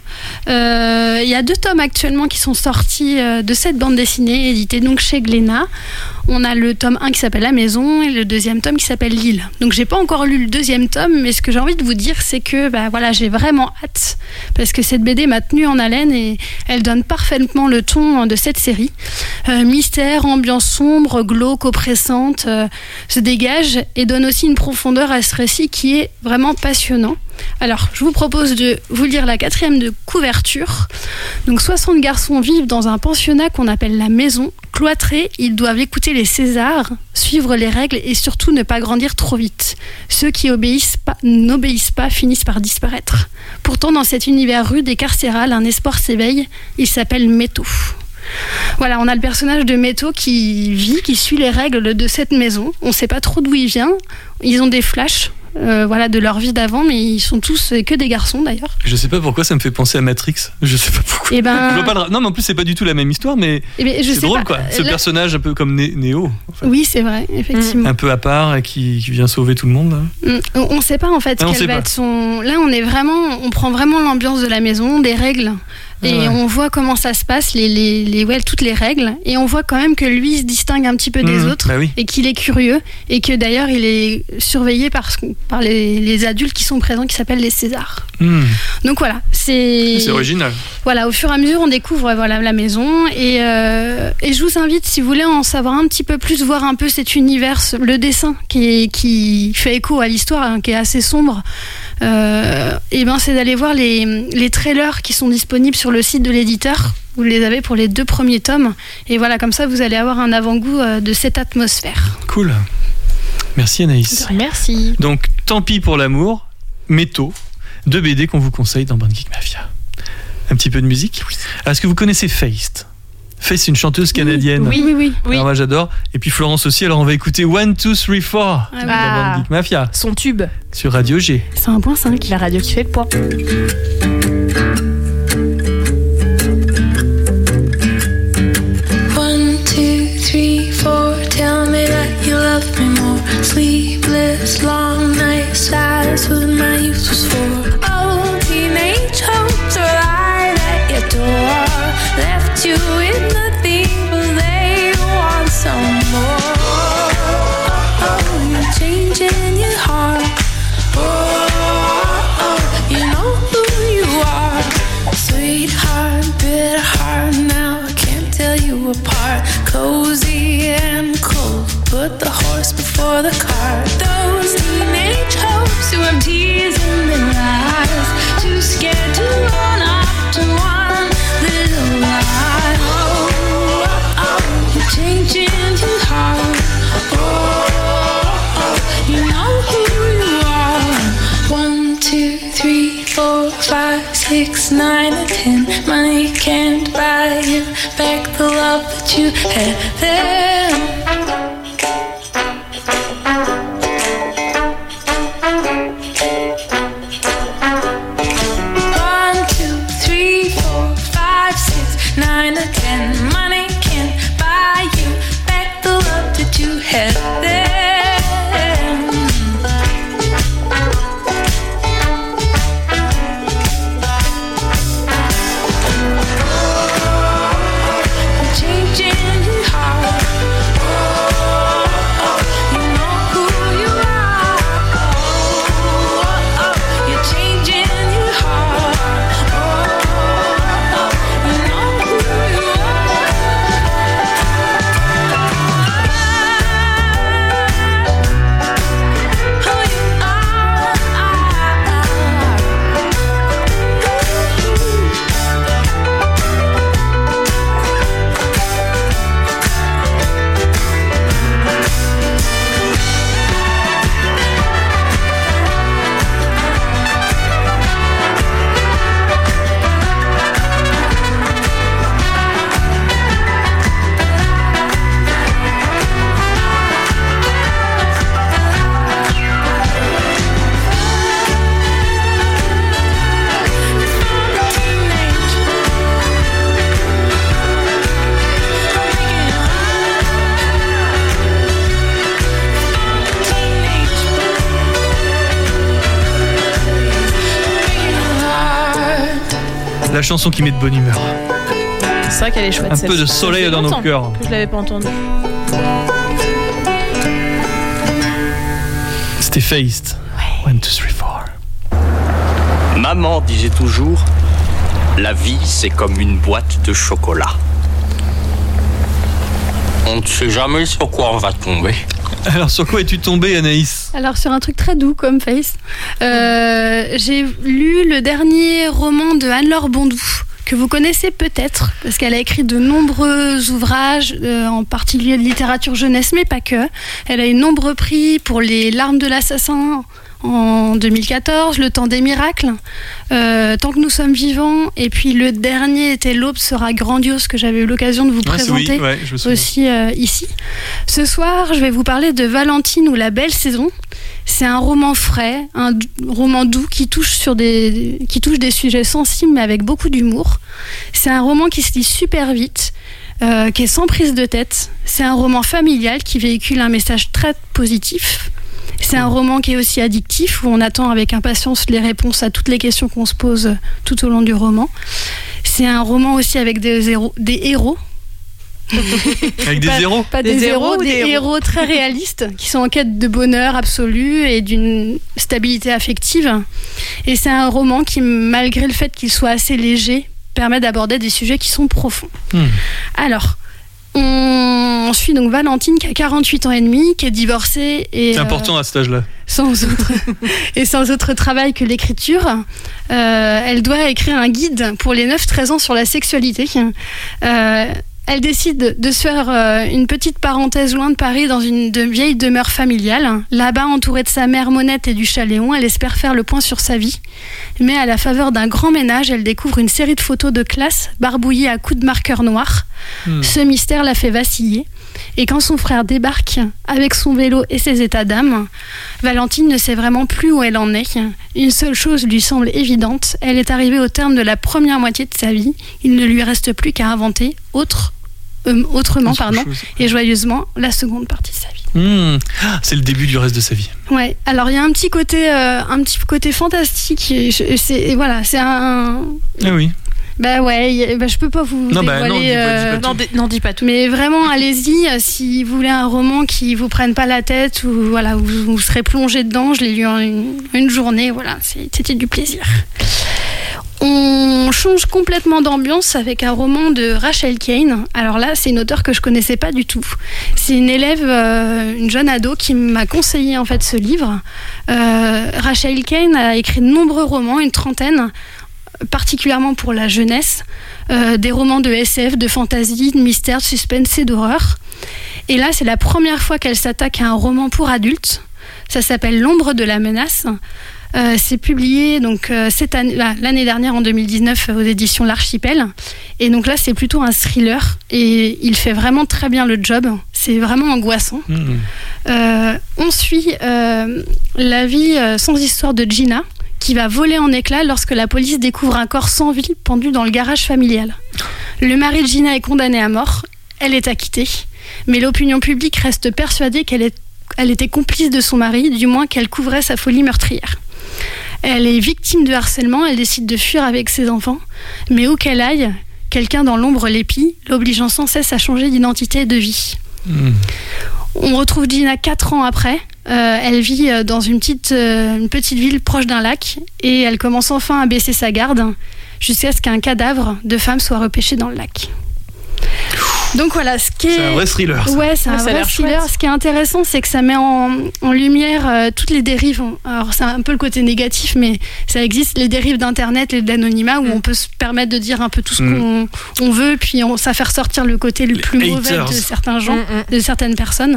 Euh, il y a deux tomes actuellement qui sont sortis euh, de cette bande dessinée, éditée donc chez Glénat. On a le tome un qui s'appelle La Maison et le deuxième tome qui s'appelle L'Île. Donc j'ai pas encore lu le deuxième tome, mais ce que j'ai envie de vous dire, c'est que bah, voilà, j'ai vraiment hâte, parce que cette B D m'a tenue en haleine et elle donne parfaitement le ton de cette série. Euh, mystère, ambiance sombre, glauque, oppressante, euh, se dégage et donne aussi une profondeur à ce récit qui est vraiment passionnant. Alors, je vous propose de vous lire la quatrième de couverture. Donc, soixante garçons vivent dans un pensionnat qu'on appelle la maison. Cloîtrés, ils doivent écouter les Césars, suivre les règles et surtout ne pas grandir trop vite. Ceux qui obéissent pas, n'obéissent pas finissent par disparaître. Pourtant, dans cet univers rude et carcéral, un espoir s'éveille. Il s'appelle Métaux. Voilà, on a le personnage de Métaux qui vit, qui suit les règles de cette maison. On ne sait pas trop d'où il vient. Ils ont des flashs. Euh, voilà, de leur vie d'avant, mais ils sont tous que des garçons d'ailleurs. Je sais pas pourquoi ça me fait penser à Matrix. Je sais pas pourquoi. Et ben... je vois pas le... Non, mais en plus c'est pas du tout la même histoire, mais et ben, je c'est sais drôle pas. quoi. Ce Là... personnage un peu comme Né- Néo. En fait. Oui, c'est vrai, effectivement. Un peu à part, qui, qui vient sauver tout le monde. Là. On sait pas en fait ah, quel va pas. être son. Là, on est vraiment, on prend vraiment l'ambiance de la maison, des règles. Et ouais. on voit comment ça se passe, les, les, les, ouais, toutes les règles. Et on voit quand même que lui se distingue un petit peu des Mmh, autres bah oui. et qu'il est curieux. Et que d'ailleurs, il est surveillé par, par les, les adultes qui sont présents, qui s'appellent les Césars. Mmh. Donc voilà, c'est... C'est original. Voilà, au fur et à mesure, on découvre voilà, la maison. Et, euh, et je vous invite, si vous voulez en savoir un petit peu plus, voir un peu cet univers, le dessin qui, est, qui fait écho à l'histoire, hein, qui est assez sombre. Euh, et ben, c'est d'aller voir les, les trailers qui sont disponibles sur le site de l'éditeur. Vous les avez pour les deux premiers tomes. Et voilà, comme ça, vous allez avoir un avant-goût de cette atmosphère. Cool. Merci Anaïs. Merci. Donc, Tant pis pour l'amour, Métaux, deux B D qu'on vous conseille dans Bande Geek Mafia. Un petit peu de musique. Oui. Est-ce que vous connaissez Feist ? Feist, c'est une chanteuse canadienne. Oui, oui, oui. Oui. Alors moi j'adore. Et puis Florence aussi, alors on va écouter one, two, three, four Ah, dans ah. Bande Geek Mafia Son tube, sur Radio G. C'est un point cinq. la radio qui fait le poids. One, two, three, four. Tell me that you love me more. Sleepless, long nights. That's what my youth was for. Oh, teenage hopes are lied at your door. Left you with nothing, but they want some more. Oh, oh, you're changing your heart. Oh, oh, you know who you are. Sweetheart, bitter heart. Now I can't tell you apart. Cozy and cold. Put the horse before the cart. Those teenage hopes who have tears in their eyes. Too scared to run up to one little lie. Oh, oh, oh, you're changing your heart. Oh, oh, you know who you are. One, two, three, four, five, six, nine, and ten. Money can't buy you back the love that you had then. One, two, three, four, five, six, nine, or ten. Money can't buy you back the love that you had then. You're changing your heart. Oh, oh, you know who you are. Oh, oh, you're changing your heart. Oh, oh, you know who you are. Who you are. La chanson qui met de bonne humeur. C'est vrai qu'elle est chouette. Un celle-ci. peu de soleil Ça fait dans nos longtemps cœurs. Que je l'avais pas entendue. C'était Feist. one, two, three, four. Maman disait toujours, la vie c'est comme une boîte de chocolat. On ne sait jamais sur quoi on va tomber. Alors sur quoi es-tu tombée Anaïs ? Alors sur un truc très doux comme Face, euh, j'ai lu le dernier roman de Anne-Laure Bondou, que vous connaissez peut-être, parce qu'elle a écrit de nombreux ouvrages, euh, en particulier de littérature jeunesse, mais pas que. Elle a eu de nombreux prix pour Les Larmes de l'assassin en deux mille quatorze, Le Temps des miracles, euh, Tant que nous sommes vivants, et puis le dernier était L'aube sera grandiose, que j'avais eu l'occasion de vous Ouais, présenter oui, ouais, je me souviens. aussi euh, ici. Ce soir, je vais vous parler de Valentine ou La Belle Saison. C'est un roman frais, un d- roman doux qui touche, sur des, qui touche des sujets sensibles mais avec beaucoup d'humour. C'est un roman qui se lit super vite, euh, qui est sans prise de tête. C'est un roman familial qui véhicule un message très positif. C'est un roman qui est aussi addictif, où on attend avec impatience les réponses à toutes les questions qu'on se pose tout au long du roman. C'est un roman aussi avec des héros. Des héros. Avec des pas, zéros Pas des, des héros, des, des héros. héros très réalistes qui sont en quête de bonheur absolu et d'une stabilité affective. Et c'est un roman qui, malgré le fait qu'il soit assez léger, permet d'aborder des sujets qui sont profonds. Mmh. Alors, on suit donc Valentine qui a quarante-huit ans et demi, qui est divorcée. Et, c'est important euh, à cet âge-là. Sans autre, et sans autre travail que l'écriture. Euh, elle doit écrire un guide pour les neuf treize ans sur la sexualité. Euh, Elle décide de se faire euh, une petite parenthèse loin de Paris dans une de vieille demeure familiale. Là-bas, entourée de sa mère Monette et du chat Léon, elle espère faire le point sur sa vie. Mais à la faveur d'un grand ménage, elle découvre une série de photos de classe barbouillées à coups de marqueur noir. Mmh. Ce mystère la fait vaciller. Et quand son frère débarque avec son vélo et ses états d'âme, Valentine ne sait vraiment plus où elle en est. Une seule chose lui semble évidente, elle est arrivée au terme de la première moitié de sa vie. Il ne lui reste plus qu'à inventer autre, euh, autrement autre pardon, chose. Et joyeusement la seconde partie de sa vie. Mmh. C'est le début du reste de sa vie. Ouais. Alors il y a un petit côté, euh, un petit côté fantastique. Et je, c'est, et voilà, c'est un. Ah oui. Bah ouais, bah je peux pas vous non, dévoiler. Bah non, dis pas, euh, dis pas non, n'en dis pas tout. Mais vraiment, allez-y. Si vous voulez un roman qui vous prenne pas la tête ou voilà, vous, vous serez plongé dedans. Je l'ai lu en une, une journée. Voilà, c'était du plaisir. On change complètement d'ambiance avec un roman de Rachel Kane. Alors là, c'est une auteure que je connaissais pas du tout. C'est une élève, euh, une jeune ado qui m'a conseillé en fait ce livre. Euh, Rachel Kane a écrit de nombreux romans, une trentaine, particulièrement pour la jeunesse, euh, des romans de S F, de fantasy, de mystère, de suspense et d'horreur. Et là, c'est la première fois qu'elle s'attaque à un roman pour adultes. Ça s'appelle L'ombre de la menace. Euh, c'est publié donc euh, cette année, là, l'année dernière en deux mille dix-neuf aux éditions L'Archipel. Et donc là, c'est plutôt un thriller et il fait vraiment très bien le job. C'est vraiment angoissant. Mmh. Euh, on suit euh, la vie euh, sans histoire de Gina, qui va voler en éclats lorsque la police découvre un corps sans vie pendu dans le garage familial. Le mari de Gina est condamné à mort, elle est acquittée, mais l'opinion publique reste persuadée qu'elle est, elle était complice de son mari, du moins qu'elle couvrait sa folie meurtrière. Elle est victime de harcèlement, elle décide de fuir avec ses enfants, mais où qu'elle aille, quelqu'un dans l'ombre l'épie, l'obligeant sans cesse à changer d'identité et de vie. Mmh. On retrouve Gina quatre ans après. Euh, elle vit dans une petite, euh, une petite ville proche d'un lac et elle commence enfin à baisser sa garde jusqu'à ce qu'un cadavre de femme soit repêché dans le lac. Donc voilà, ce qui est... C'est un vrai thriller. Ça. Ouais, c'est ouais, un vrai thriller. Chouette. Ce qui est intéressant, c'est que ça met en, en lumière euh, toutes les dérives. Alors c'est un peu le côté négatif, mais ça existe, les dérives d'Internet et de l'anonymat où mm. on peut se permettre de dire un peu tout ce mm. qu'on on veut, puis on, ça fait ressortir le côté le plus les mauvais haters. de certains gens, mm. de certaines personnes.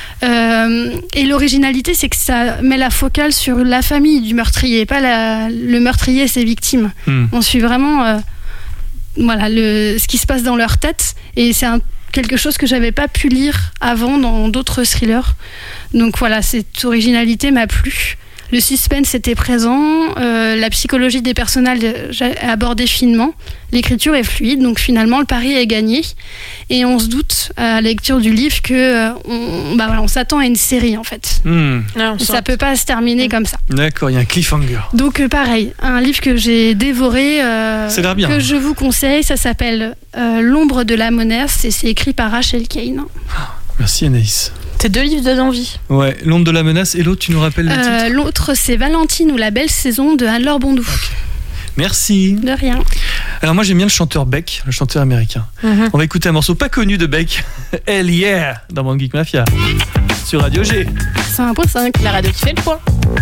Euh, et l'originalité, c'est que ça met la focale sur la famille du meurtrier, pas la, le meurtrier et ses victimes. Mm. On suit vraiment... Euh, Voilà, le, ce qui se passe dans leur tête, et c'est un, quelque chose que j'avais pas pu lire avant dans d'autres thrillers. Donc voilà, cette originalité m'a plu. Le suspense était présent, euh, la psychologie des personnages est abordée finement, l'écriture est fluide, donc finalement le pari est gagné. Et on se doute à la lecture du livre que euh, on, bah voilà, on s'attend à une série en fait. Mmh. Ah, ça peut pas se terminer mmh. comme ça. D'accord, il y a un cliffhanger. Donc euh, pareil, un livre que j'ai dévoré, euh, c'est bien. que je vous conseille, ça s'appelle euh, L'ombre de la menace et c'est écrit par Rachel Kane. Merci Anaïs. Tes deux livres donnent envie. Ouais, L'ombre de la menace et l'autre, tu nous rappelles le euh, titre ? L'autre, c'est Valentine ou la belle saison de Anne-Laure Bondou. Okay. Merci. De rien. Alors moi j'aime bien le chanteur Beck, le chanteur américain. Mm-hmm. On va écouter un morceau pas connu de Beck, Hell Yeah, dans Band Geek Mafia, sur Radio G. C'est un point cinq, la radio qui fait le point.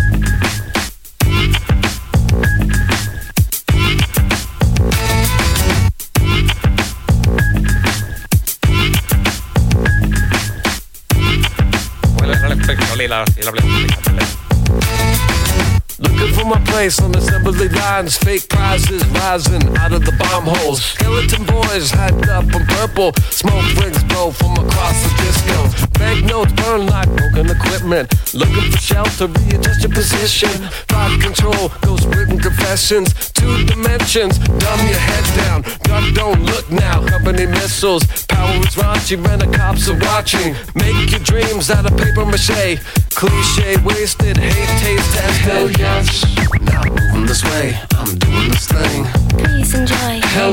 Looking for my place on assembly lines, fake prizes rising out of the bomb holes. Skeleton boys hyped up in purple, smoke rings blow from across the disco. Banknotes burn like broken equipment, looking for shelter, readjust your position. Thought control, ghost written confessions, two dimensions, dumb your head down, duck don't look now. Company missiles, power is raunchy, when the cops are watching. Make your dreams out of paper mache, cliche wasted, hate taste tested. Hell yes, now moving this way, I'm doing this thing. Please enjoy. Hell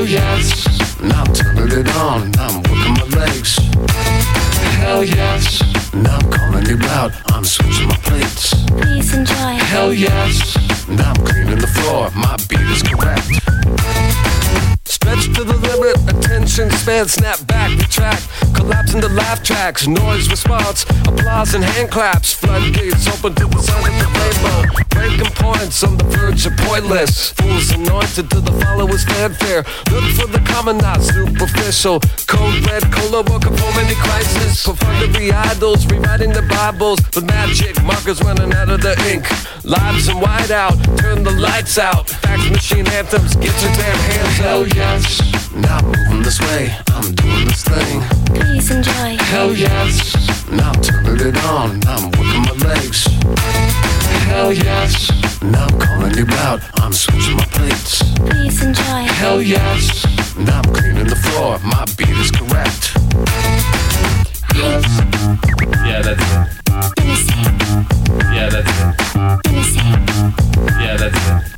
Hell yes. Now I'm turning it on. Now I'm working my legs. Hell yes. Now I'm calling you out. I'm switching my plates. Please enjoy. Hell yes. Now I'm cleaning the floor. My beat is correct. Stretch to the limit, attention span, snap back, retract, collapse into laugh tracks, noise response, applause and hand claps, floodgates open to the sound of the rainbow, breaking points on the verge of pointless, fools anointed to the followers' fanfare, look for the common, not superficial, cold red cola, welcome for many crises, perfunctory idols, rewriting the Bibles, with magic markers running out of the ink, lives in white out, turn the lights out, fax machine anthems, get your damn hands out. Yes, now I'm moving this way, I'm doing this thing. Please enjoy. Hell yes, now I'm turning it on, now I'm working my legs. Hell yes, now I'm calling you out, I'm switching my plates. Please enjoy. Hell yes, now I'm cleaning the floor, my beat is correct. Yes. Yeah, that's it. Let me see. Yeah, that's it. Let me see. Yeah, that's it.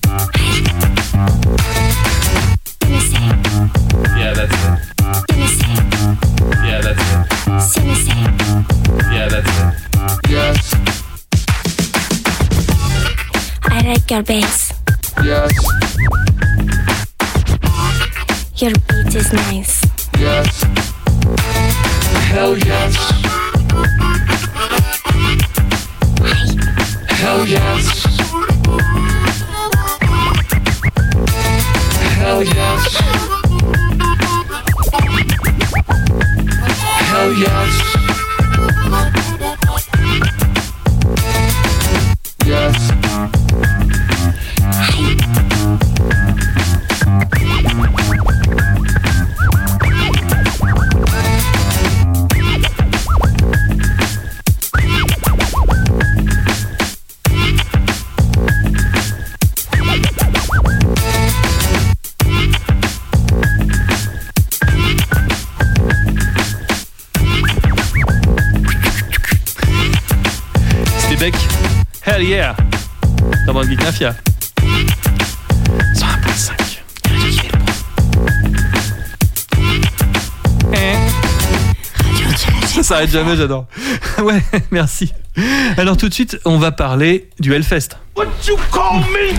Let me see. Yeah, that's it. Let me see. Yeah, that's it. See me see. Yeah, that's it. Yes. I like your bass. Yes. Your beat is nice. Yes. Hell yes. Hell yes. Hell yes. Hell yes. Yes. Hell yeah, dans Brand Geek Mafia. cent un virgule cinq. Ça s'arrête jamais, j'adore. Ouais, merci. Alors tout de suite, on va parler du Hellfest. What you call me?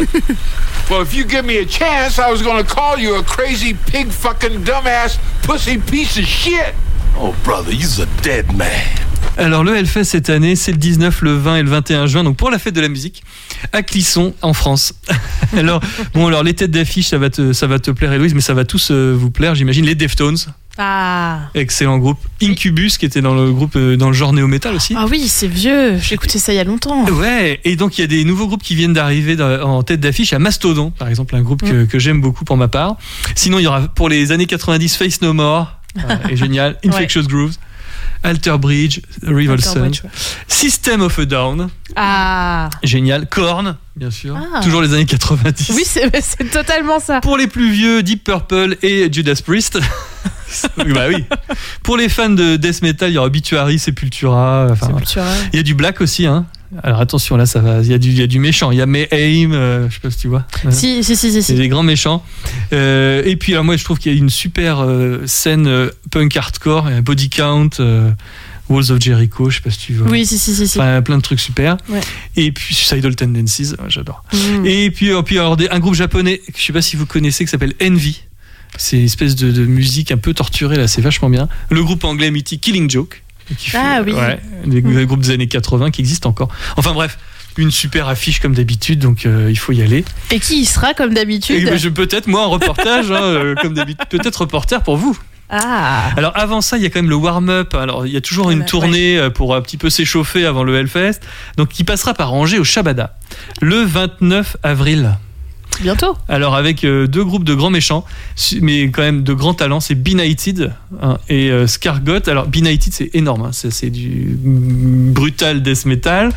Well, if you give me a chance, I was gonna call you a crazy pig fucking dumbass pussy piece of shit. Oh, brother, you're a dead man. Alors le Hellfest cette année, c'est le dix-neuf, le vingt et le vingt et un juin, donc pour la fête de la musique, à Clisson, en France. alors, bon, alors les têtes d'affiche, ça va te, ça va te plaire, Héloïse, mais ça va tous euh, vous plaire, j'imagine. Les Deftones. Ah. Excellent groupe. Incubus, qui était dans le groupe, euh, dans le genre néo-metal aussi. Ah oui, c'est vieux. J'ai écouté ça il y a longtemps. Ouais. Et donc il y a des nouveaux groupes qui viennent d'arriver dans, en tête d'affiche. À Mastodon, par exemple, un groupe que, que j'aime beaucoup pour ma part. Sinon, il y aura pour les années quatre-vingt-dix Face No More, voilà, et génial. Infectious ouais. Grooves. Alter Bridge, Revolson, ouais. System of a Down, ah. génial, Korn, bien sûr, ah. toujours les années quatre-vingt-dix. Oui, c'est, c'est totalement ça. Pour les plus vieux, Deep Purple et Judas Priest. Bah oui. Pour les fans de death metal, il y aura Obituary, Sepultura. Enfin, Sepultura. Il y a du black aussi, hein. Alors attention, là ça va, il y a du, il y a du méchant, il y a Mayhem, euh, je sais pas si tu vois. Si, si, si, si. C'est des grands méchants. Euh, et puis alors moi je trouve qu'il y a une super euh, scène euh, punk hardcore, Body Count, euh, Walls of Jericho, je sais pas si tu vois. Oui, si, si, si. si. Enfin, plein de trucs super. Ouais. Et puis Suicidal Tendencies, ouais, j'adore. Mmh. Et puis, euh, puis alors des, un groupe japonais, je sais pas si vous connaissez, qui s'appelle Envy. C'est une espèce de, de musique un peu torturée là, c'est vachement bien. Le groupe anglais mythique Killing Joke. Qui fait, ah oui. Ouais, des, des groupes des années quatre-vingts qui existent encore. Enfin bref, une super affiche comme d'habitude, donc euh, il faut y aller. Et qui y sera comme d'habitude? Et, je, Peut-être moi en reportage, hein, euh, comme d'habitude, peut-être reporter pour vous. Ah. Alors avant ça, il y a quand même le warm-up. Alors il y a toujours une ouais, tournée ouais. pour un petit peu s'échauffer avant le Hellfest, donc qui passera par Angers au Shabada le vingt-neuf avril. Bientôt. Alors avec euh, deux groupes de grands méchants, mais quand même de grands talents, c'est Benighted hein, et euh, Scargot. Alors Benighted c'est énorme, hein, c'est, c'est du brutal death metal.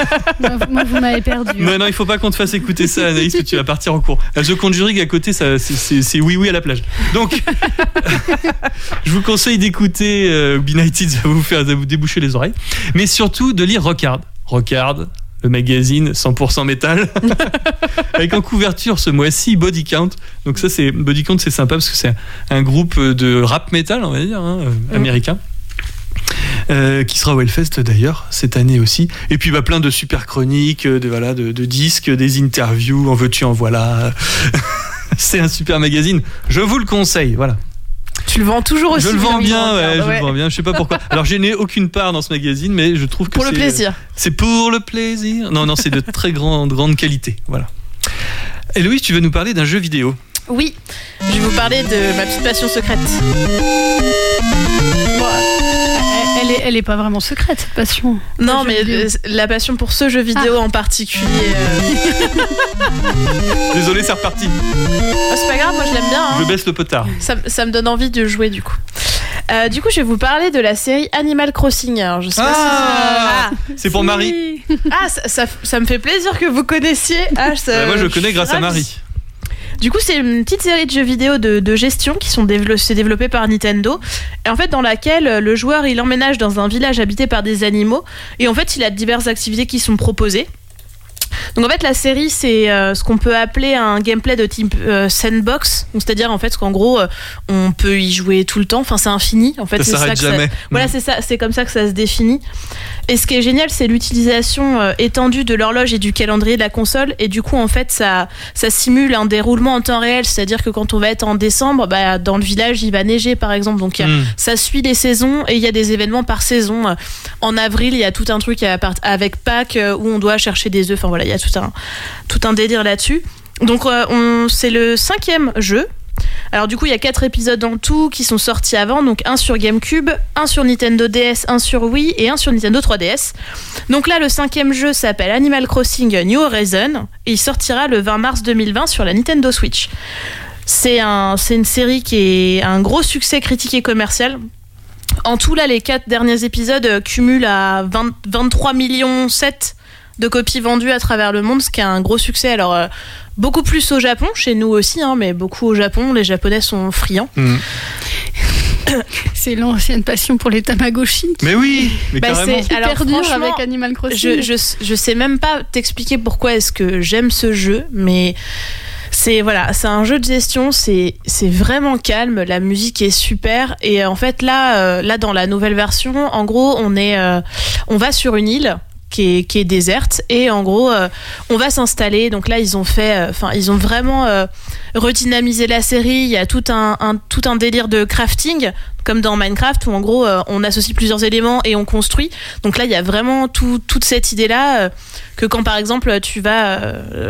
Moi vous m'avez perdu. Non non, il faut pas qu'on te fasse écouter ça, Anaïs, que tu vas partir en cours. The Conjuring à côté, ça, c'est, c'est, c'est oui oui à la plage. Donc je vous conseille d'écouter euh, Benighted, ça va vous faire, ça va vous déboucher les oreilles, mais surtout de lire Rock Hard. Rock Hard. le magazine cent pour cent métal, avec en couverture ce mois-ci Body Count. Donc ça, c'est Body Count, c'est sympa parce que c'est un groupe de rap métal, on va dire, hein, mmh. américain. Euh, qui sera au Hellfest d'ailleurs cette année aussi, et puis bah, plein de super chroniques, de, voilà, de, de disques, des interviews, en veux-tu en voilà. C'est un super magazine, je vous le conseille, voilà. Tu le vends toujours aussi. Je le vends bien, ouais, je ouais. le vends bien, je sais pas pourquoi. Alors je n'ai aucune part dans ce magazine, mais je trouve que pour c'est... Pour le plaisir. C'est pour le plaisir. Non, non, c'est de très grande, grande qualité, voilà. Héloïse, tu veux nous parler d'un jeu vidéo? Oui, je vais vous parler de ma petite passion secrète. Bon, elle, est, elle est pas vraiment secrète, cette passion. Non, mais vidéo. La passion pour ce jeu vidéo ah. en particulier. Euh... Désolé, c'est reparti. Oh, c'est pas grave, moi je l'aime bien. Hein. Je baisse le potard. Ça, ça me donne envie de jouer du coup. Euh, du coup, je vais vous parler de la série Animal Crossing. Alors, je sais pas ah, si... ah, c'est pour Marie. Ah, ça, ça, ça me fait plaisir que vous connaissiez. Ah, ça, bah, moi, je, je connais grâce ravie. à Marie. Du coup, c'est une petite série de jeux vidéo de, de gestion qui sont développés, c'est développé par Nintendo. Et en fait, dans laquelle le joueur, il emménage dans un village habité par des animaux. Et en fait, il a diverses activités qui sont proposées. Donc en fait la série c'est euh, ce qu'on peut appeler un gameplay de type euh, sandbox, donc, c'est-à-dire en fait qu'en gros euh, on peut y jouer tout le temps, enfin c'est infini en fait, ça c'est s'arrête ça que jamais. Ça, voilà c'est ça, c'est comme ça que ça se définit. Et ce qui est génial c'est l'utilisation euh, étendue de l'horloge et du calendrier de la console, et du coup en fait ça ça simule un déroulement en temps réel, c'est-à-dire que quand on va être en décembre, bah, dans le village il va neiger par exemple, donc mm. ça suit les saisons et il y a des événements par saison. En avril il y a tout un truc avec Pâques où on doit chercher des œufs, enfin voilà il y a tout un tout un délire là-dessus. Donc euh, on, c'est le cinquième jeu. Alors du coup il y a quatre épisodes en tout qui sont sortis avant, donc un sur GameCube, un sur Nintendo D S, un sur Wii et un sur Nintendo trois D S. Donc là le cinquième jeu s'appelle Animal Crossing New Horizon et il sortira le vingt mars deux mille vingt sur la Nintendo Switch. C'est, un, c'est une série qui est un gros succès critique et commercial. En tout là les quatre derniers épisodes cumulent à vingt, vingt-trois millions sept de copies vendues à travers le monde, ce qui est un gros succès. Alors euh, beaucoup plus au Japon, chez nous aussi, hein, mais beaucoup au Japon. Les Japonais sont friands. Mmh. C'est l'ancienne passion pour les Tamagotchi. Mais oui, mais bah, carrément. C'est alors, hyper dur avec Animal Crossing. Je, je, je sais même pas t'expliquer pourquoi est-ce que j'aime ce jeu, mais c'est voilà, c'est un jeu de gestion. C'est c'est vraiment calme. La musique est super. Et en fait là, euh, là dans la nouvelle version, en gros, on est, euh, on va sur une île. Qui est, qui est déserte et en gros euh, on va s'installer. Donc là ils ont fait enfin euh, ils ont vraiment euh, redynamisé la série. Il y a tout un, un tout un délire de crafting comme dans Minecraft où en gros euh, on associe plusieurs éléments et on construit. Donc là il y a vraiment tout, toute cette idée là euh, que quand par exemple tu vas